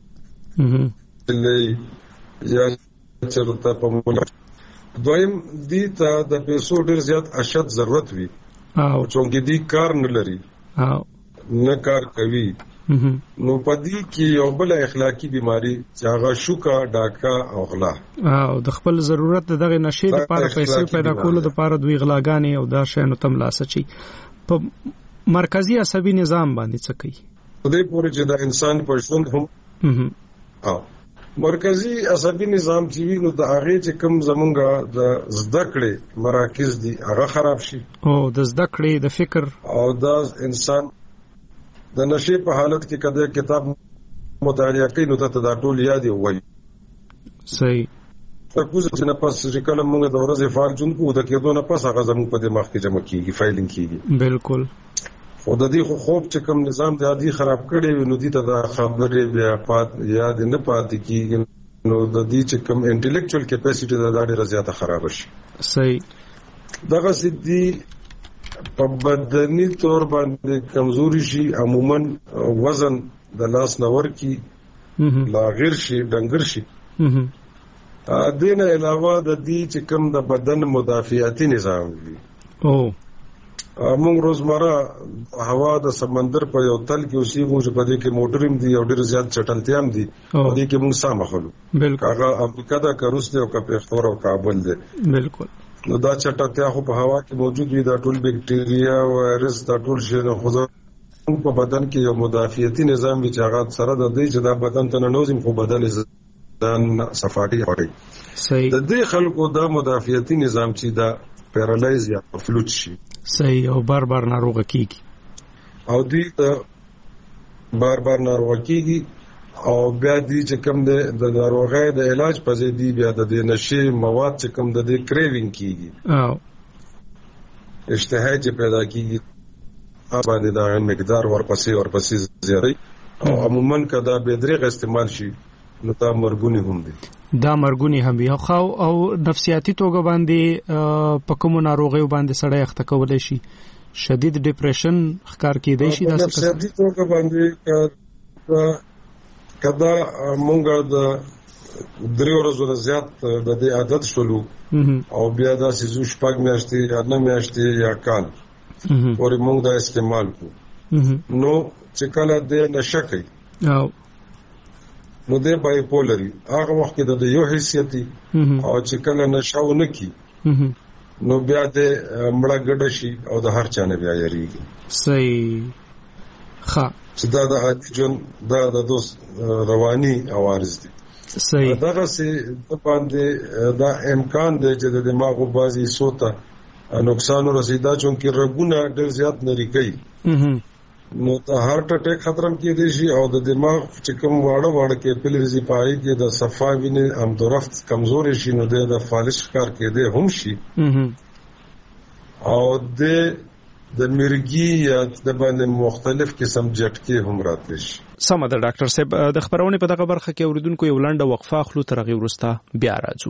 B: لې یا چرته په مولا دویم دې ته د پیسو ډیر زیات اشد ضرورت وی
C: او
B: چونګې دې کار نه لري
C: او
B: نه کار کوي نو پدې کې یو بل اخلاقی بیماری چې هغه شوکا ډاکا او غلا
C: او د خپل ضرورت دغه نشي د لپاره پیسې پیدا کولو د لپاره دوی غلاګانې او دا شینو تم لاسچي په مرکزی عصبي نظام باندې څه کوي؟
B: دې پورې چې د انسان په ژوند هم او مرکزی عصبي نظام چې وینو د هغه چې کوم زمونږه د زده کړې مراکز دي هغه خراب شي
C: او د زده کړې د فکر او
B: د انسان د نشي په حالت کې کده کتاب مطالعه کوي نو ته دا ټول یاد وي.
C: صحیح.
B: تاسو چې نه پاس چې کله موږ د ورځې فعال جون کو د کېدو نه پاس هغه زموږ په دماغ کې جمع کیږي فایلینګ کیږي.
C: بالکل.
B: او د دې خوب چې کوم نظام د عادي خراب کړي نو دې ته د خبرې بیا پات یاد نه پاتې کیږي نو د دې چې کوم انټلیکچوال کیپاسټي د ډېر زیاته خراب شي.
C: صحیح.
B: دغه سدي په بدني تور باندې کمزوري شي عموما وزن د لاس نور کی لاغیر شي ډنګر شي. دینه علاوه د دې چې کوم د بدن مدافعتي نظام وي
C: او
B: موږ روزمره هوا د سمندر په یو تل کې اوسېږو چې په دې کې موټریم دي او ډېر زیات چټلتیا هم دي په دې کې موږ سامخلو.
C: بالکل.
B: هغه امریکا دا کروس دی او کپیختور او کابل دی.
C: بالکل.
B: نو دا چټلتیا خو په هوا کې موجود وي دا ټول بکټیریا او وایرس دا ټول شي نو خو په بدن کې یو مدافعتي نظام وي چې هغه سره د دې چې دا بدن ته ننوزم خو بدن ځان صفاټي کوي.
C: صحیح.
B: د دې خلکو دا مدافعتي نظام چې دا پیرالایز یا فلوټ شي.
C: صحیح. او بار ناروغ کیږي
B: او دې بار ناروغ کیږي او بیا دې چې کوم د ناروغۍ د علاج په ځای دی بیا د نشي مواد چې کوم د دې کریوینګ کیږي
C: او
B: اشتها چې پیدا کیږي باندې دا مقدار ورپسې زیاتې او عموما کدا به درې استعمال شي نو دا مرګونی هم دي.
C: دا مرګونی هم وي او نفسیاتي توګه باندې په کوم ناروغیو باندې سړی اخته کولای شي؟ شدید ډیپریشن ښکار کېدای شي. دا
B: نفسیاتي توګه باندې کدا مونږه د 3 ورځې زیات د دې عادت شولو او بیا دا سيزو شپږ میاشتې یا 9 میاشتې یا کال پورې مونږ دا استعمال کو نو چې کله دې نشه کوي نو دې بای پولري هغه وخت د یو حیثیتي او چې کله نشه ونه کی نو بیا دې مړه ګډ شي او د هر چا نه بیا یریږي.
C: صحیح. ښه
B: چې دا د عادي جون دا د دوست رواني عوارض دي.
C: صحیح.
B: دغه سي په باندې دا امکان دی چې د دماغ بازي سوته نقصان ورسېدا چې رګونه ډېر زیات نری کوي نو د هارت اٹیک خطر هم کېدای شي او د دماغ چې کوم واړه کې پلرزي پای کې د صفا وینې هم درفت کمزوري شي نو د فالش کار کېده هم شي او د مرګي یا د باندې مختلف قسم جټکي هم راتلی شي.
C: سمه ده ډاکټر صاحب، د خبرونه په دغه برخه کې اوریدونکو یو لنډه وقفه اخلو، تر هغه وروسته بیا راځو.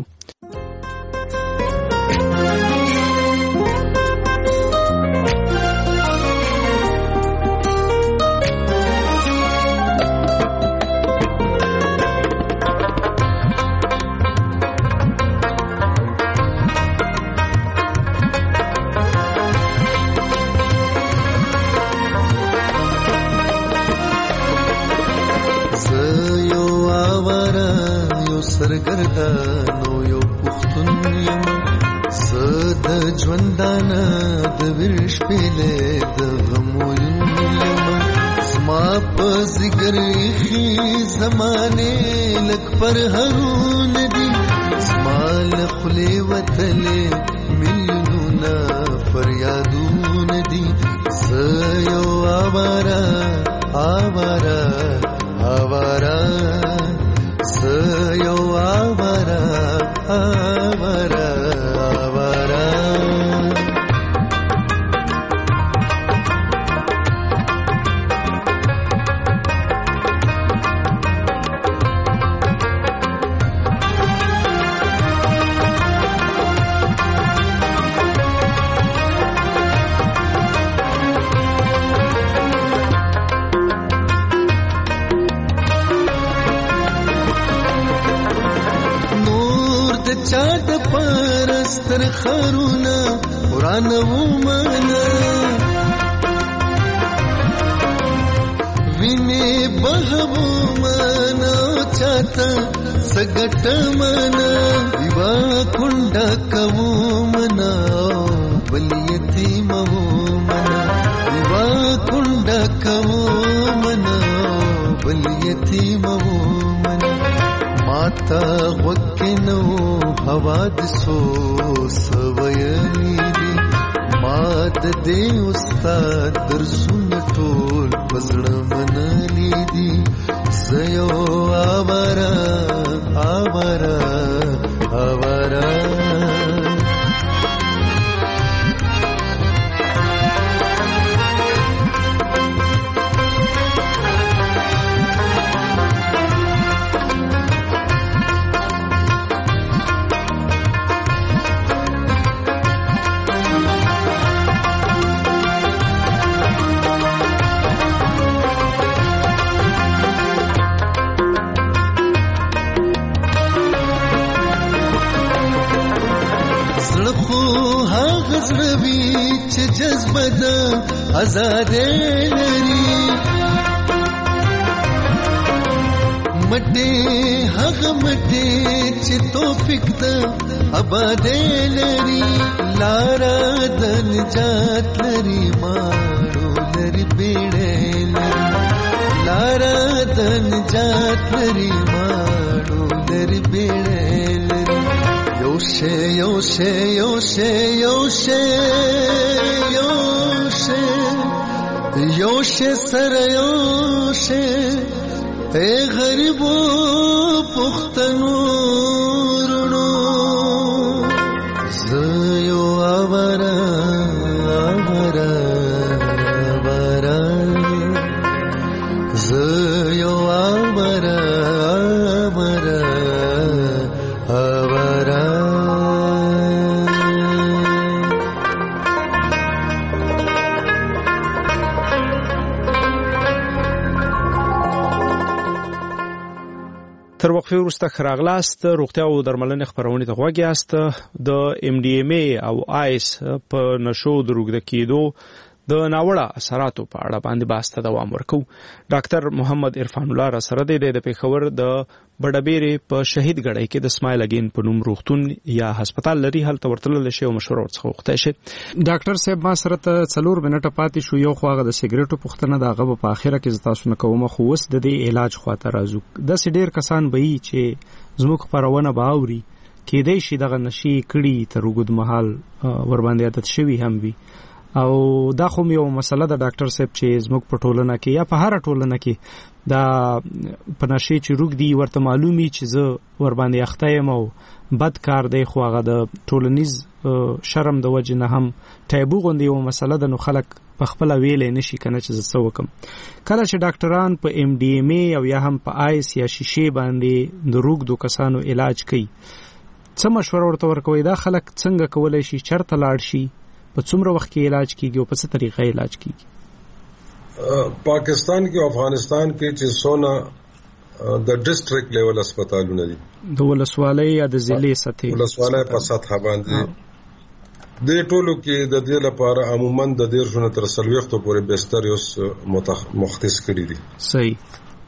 D: سرګردانو یو پښتون یم زه د ژوندانه د ورش پیلې د غمو یم زما په ذکر خي زمانه لک پر هرون دي زما لخلې وتلې ملونه فریادون دي زه یو آوارا آوارا آوارا yo avara avara avara چاد پرستر خرونا قرآن ومانا ویني بهو مانا چاته سګټ مانا دیوا کونډه کوو منا بل یتیم وو منا دیوا کونډه کوو منا بل یتیم وو منا ماتا وکنو حوادثو سویلی دی ماد دی استاد درسون ټول پزړه منلی دی زيو آوارا آوارا آوارا جذبه د آزاد لري مټه هغه مټه چې توفیق د آباد لري لارا د نجات لري ماړو لري بیړې لارا د نجات لري ماړو لري بیړې لري یوشه یوشه یوشه یوشه یوشه سر یوشه اے غریبو پختنو رونو زیو آوارا آوارا آوارا زیو آوارا آوارا
C: تر وقفه وروسته خراغلاست روغتیا او درملنې خبرونه ته غوږی است. د MDMA او آیس په نشو دروغ کېدو د ناوړه اثراتو په اړه باندې باسته دوام ورکو. ډاکټر محمد عرفان الله را سره د پیښور د بډبېرې په شهید غړی کې د اسماعیل اگین په نوم روغتون یا هسپتال لري، هلته ورتلل شي او مشوره ورڅخه وغوښته شي. ډاکټر صاحب ما سره ته 4 منټه پاتې شو، یو خو هغه د سیګریټو پوښتنه د هغه په اخره کې تاسو نه کومه، خو اوس د دې علاج خواته راځو. د ډېر کسان به یي چې زموږ خبرونه باوري کېدای شي دغه نشي کړي تر وګد مهال ور باندې عادت شوی هم وي، او دا خو یو مسله ده ډاکټر صاحب چې زموږ په ټولنه کې یا په هر ټولنه کې دا په نشي چې روګ دی ورته معلومي چې زه ور باندې اخته یم او بد کار دی، خو هغه د ټولنیز شرم د وجه نه هم ټایبو غوندې یو مسله ده، نو خلک په خپل ویلې نشي کنه چې زه څه وکم. کله چې ډاکټران په MDMA او یا هم په آیس یا شیشې باندې د روګ دو کسانو علاج کوي، څه مشوره ورته ورکوي؟ دا خلک څنګه کولای شي چرته لاړ شي، په څومره وخت کې علاج کیږي او په څه طریقه علاج کیږي؟
B: پاکستان کې او افغانستان کې چې سونا د ډیسټریکټ لیول هسپتالونه دي، د
C: ولسوالۍ یا د ضلع سطح
B: ولسوالۍ په سطح باندې د ټولو کې د دې لپاره عموما د 1.5 تر 40 پورې بستر یو مختص کړی دي.
C: صحیح.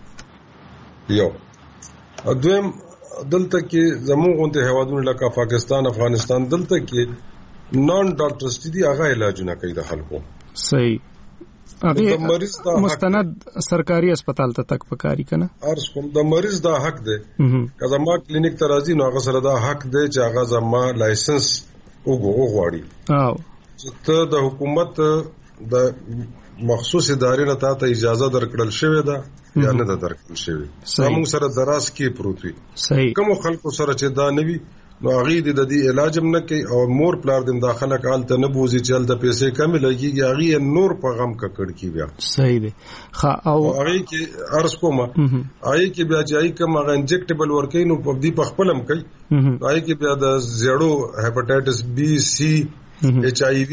B: یو دویم دلته کې زموږ غونډه هوادونه لکه پاکستان افغانستان دلته کې نان ډاکټرز دي هغه علاجونه کوي د خلکو.
C: صحیح. هغه مستند سرکاري هسپتال ته تک پکاري کنه.
B: ارس کوم د مریض دا حق دی که زما کلینیک ته راځي نو هغه سره دا حق دی چې هغه زما لایسنس وګوري او چې ته د حکومت د مخصوص ادارې نه ته اجازه درکړل شوې ده یا نه درکړل شوې، موږ سره دراز کې پروت وي.
C: صحیح.
B: کوم خلکو سره چې دا نوي نو هغه د دې علاج هم نه کوي او مور پلار د داخله کال ته نه بوزي چې د پیسې کم لګيږي، هغه نور په غم ککړ کی بیا.
C: صحیح دی. او
B: هغه کې ارز کومه هغه کې بیا چې کوم هغه انجکټیبل ورکې نو په دې په خپلم کوي، هغه کې بیا د زیړو هپاتایټس بی سی HIV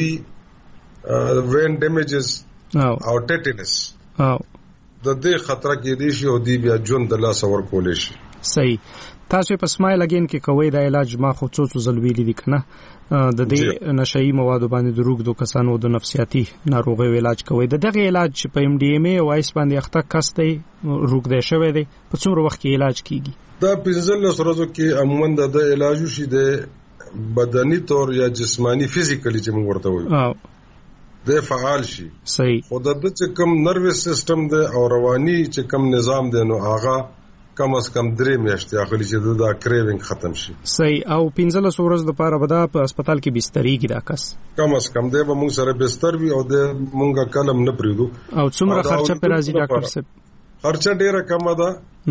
B: وین ډیمیجز او ټیټنس او د دې خطر کې دي شي او دی بیا ژوند د لاس ور کولې شي.
C: صحیح. تاسو په اسماعیل اگین کې کوي دا علاج ما خو څو ځلوي دي کنه د دې نشئی موادو باندې د روغ دو کسانو د نفسیاتي ناروغیو علاج کوي. د دغه علاج په MDMA او آیس باندې اخته کس دی روغ دی شوی دی، په څومره وخت کې علاج کیږي؟
B: دا 15 ورځو کې عموما د علاج شي د بدني تور یا جسمانی فزیکلی چې موږ ورته وایو د فعال شي.
C: صحیح.
B: خو د چې کم نروس سیستم دی او رواني چې کم نظام دی نو هغه کم از کم 3 میاشتې اخلي چې دا کریوینګ ختم شي.
C: صحیح. او 15 ورځې لپاره به دا په هسپتال کې بسترې کې دا کس
B: کم از کم دی به موږ سره بستر وي او د موږ کلم نه پریدو.
C: او څومره خرچه پر راځي ډاکټر صاحب؟
B: خرچه ډیره کم ده،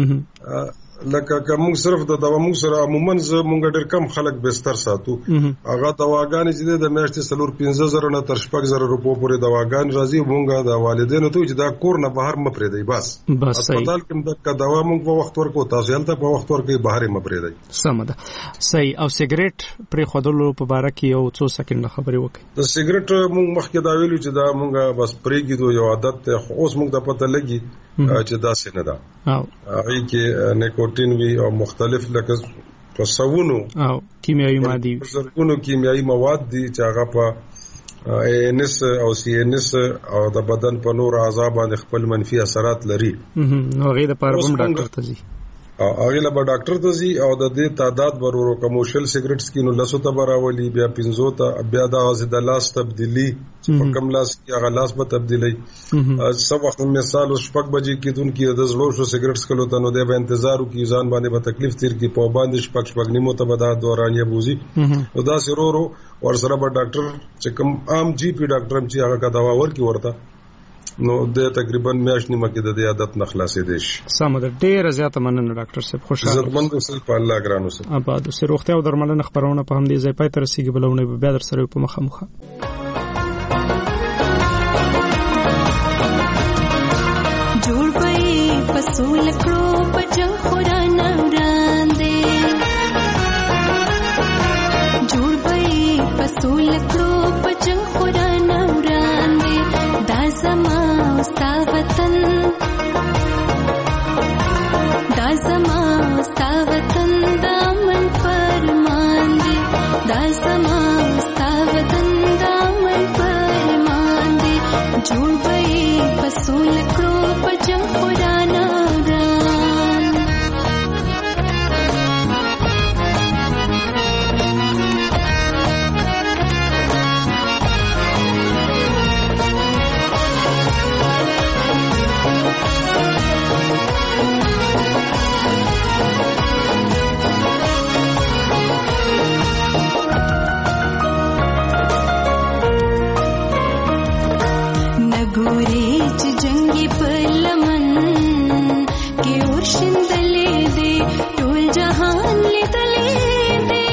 B: لکه کوم صرف د دوا موږ سره عموما موږ ډېر کم خلک بستر ساتو، هغه دواګانې چې د میاشتې 4-5,000 نه تر 6,000 روپو پورې دواګان راځي. موږ د والدینو ته چې دا کور نه بهر مپرې دی بس هسپتال کې د دوا موږ په وخت ورکو، تاسو هلته په وخت ورکې بهر مپرې دی.
C: سم ده. صحیح. او سیګریټ پرې خودلو په باره کې یو څو سکند خبرې وکړي.
B: د سیګریټ موږ مخکې دا ویلو چې دا موږ بس پرېږدو یو عادت ته، خو اوس موږ ته پته لګي چې دا څه نه ده. هغه کې نیکوټین وی او مختلف لکه پسونو او
C: کیمیاوي ماده
B: زرګونو کیمیاوي مواد دي چې هغه په ANS او CNS او د بدن په نور اعضاء باندې خپل منفي اثرات لري.
C: نو هغه د پاره کوم ډاکټر ته ځي
B: هغه له ډاکټر ته ځي او د دې تعداد ورورو کمرشل سیګریټس کې نو لاسو ته براولي بیا 15 ته بیا د غزه د لاس تبدیلی په کم لاس کې هغه لاس به تبدیلی سب وخت مثال شپږ بجې کې دن کې د زلو شو سیګریټس کلو ته نو د انتظار کی ځان باندې به تکلیف تیر کې په باندې شپږ نیمو ته به د دورانیه بوزي نو دا سرورو ور سره به ډاکټر چې کوم عام GP ډاکټر هم چې هغه کا دوا ورکی ورته نو د تقریبا میاشت نیمه کې د عادت نه خلاصې دي.
C: سم ده. ډېر زیاته مننه ډاکټر صاحب. خوشاله
B: زموږ اوسل په الله ګرانو سره
C: آباد سره روغتیا او درملنه خبرونه په هم دي ځای پای تر رسیدي بلونه به در سره په مخه مخه
G: جوړ پي پسول کړو پجو خورانه وړاندې جوړ پي پسول کړو پجو خورانه وړاندې دا زما ستا وطن دا زما ستا پسول کړو په جنګ قرآن وران نګوري چې جنگي په لمن کې ورشندلې دي ټول جهان لیدلې دي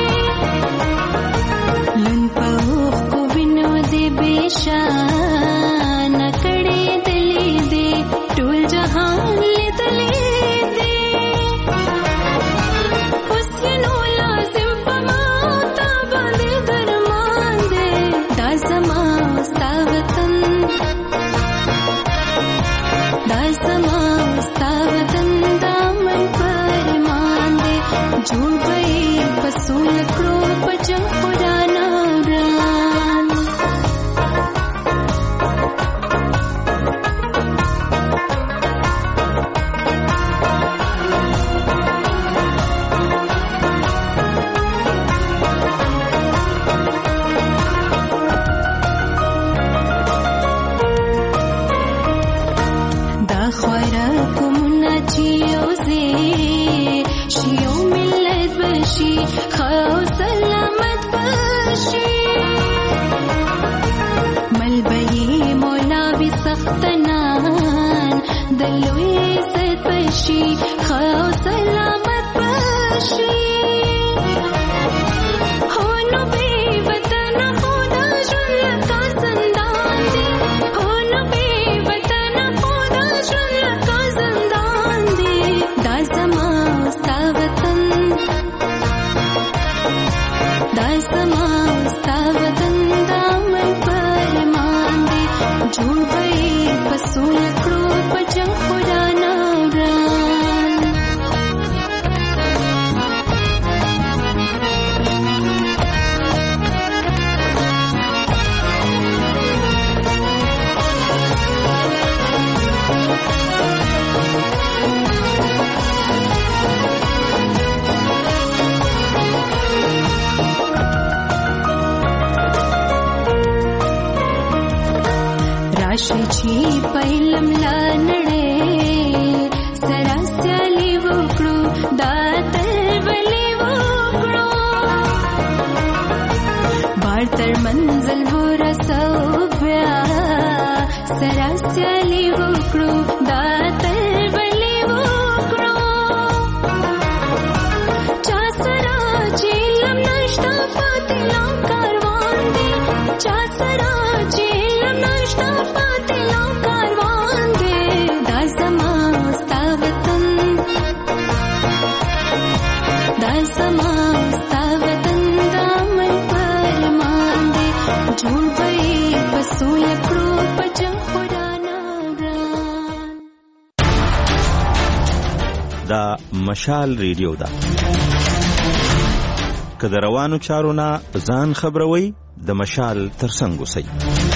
G: لن په اوښکو وینو دې بېشانه کړې دلې دي ټول جهان لیدلې دي اوس یې نو لازم په ما تا باندې درمان دی دا زما ستا وطن دا زما ستا وطن دا من فرمان دی جوړ به یې پسول کړو په جنګ قرآن وران دا خوراکونه چې یوځې شي یو ملت بشي ښه او سلامت بشي مل به یې مولا وي سختنان د لوی عزت بشي ښه او سلامت بشي هو نو بې وطنه خو دا ژوند لکه زندان دی هو نو بې وطنه خو دا ژوند لکه زندان دی دا زما ستا وطن دا زما ستا وطن دا من فرمان دی جوړ به یې پسول کړو په جنګ قرآن وران راشي چې په علم لا نړۍ سره سیالي وکړو دا تلبلې وکړو بار تر منزل ورسو بیا سره سیالي وکړو دا تلبلې وکړو چا سره چې علم نشته پاتې لا کاروان دی چا سره چې علم نشته پاتې لا کاروان دی دا زما ستا وطن دا زما ستا وطن دا من فرمان دی جوړ به یې پسول کړو په جنګ قرآن وران
A: دا مشال ریډیو ده که د روانو چارو نه ځان خبروي د مشال ترڅنګ اوسئ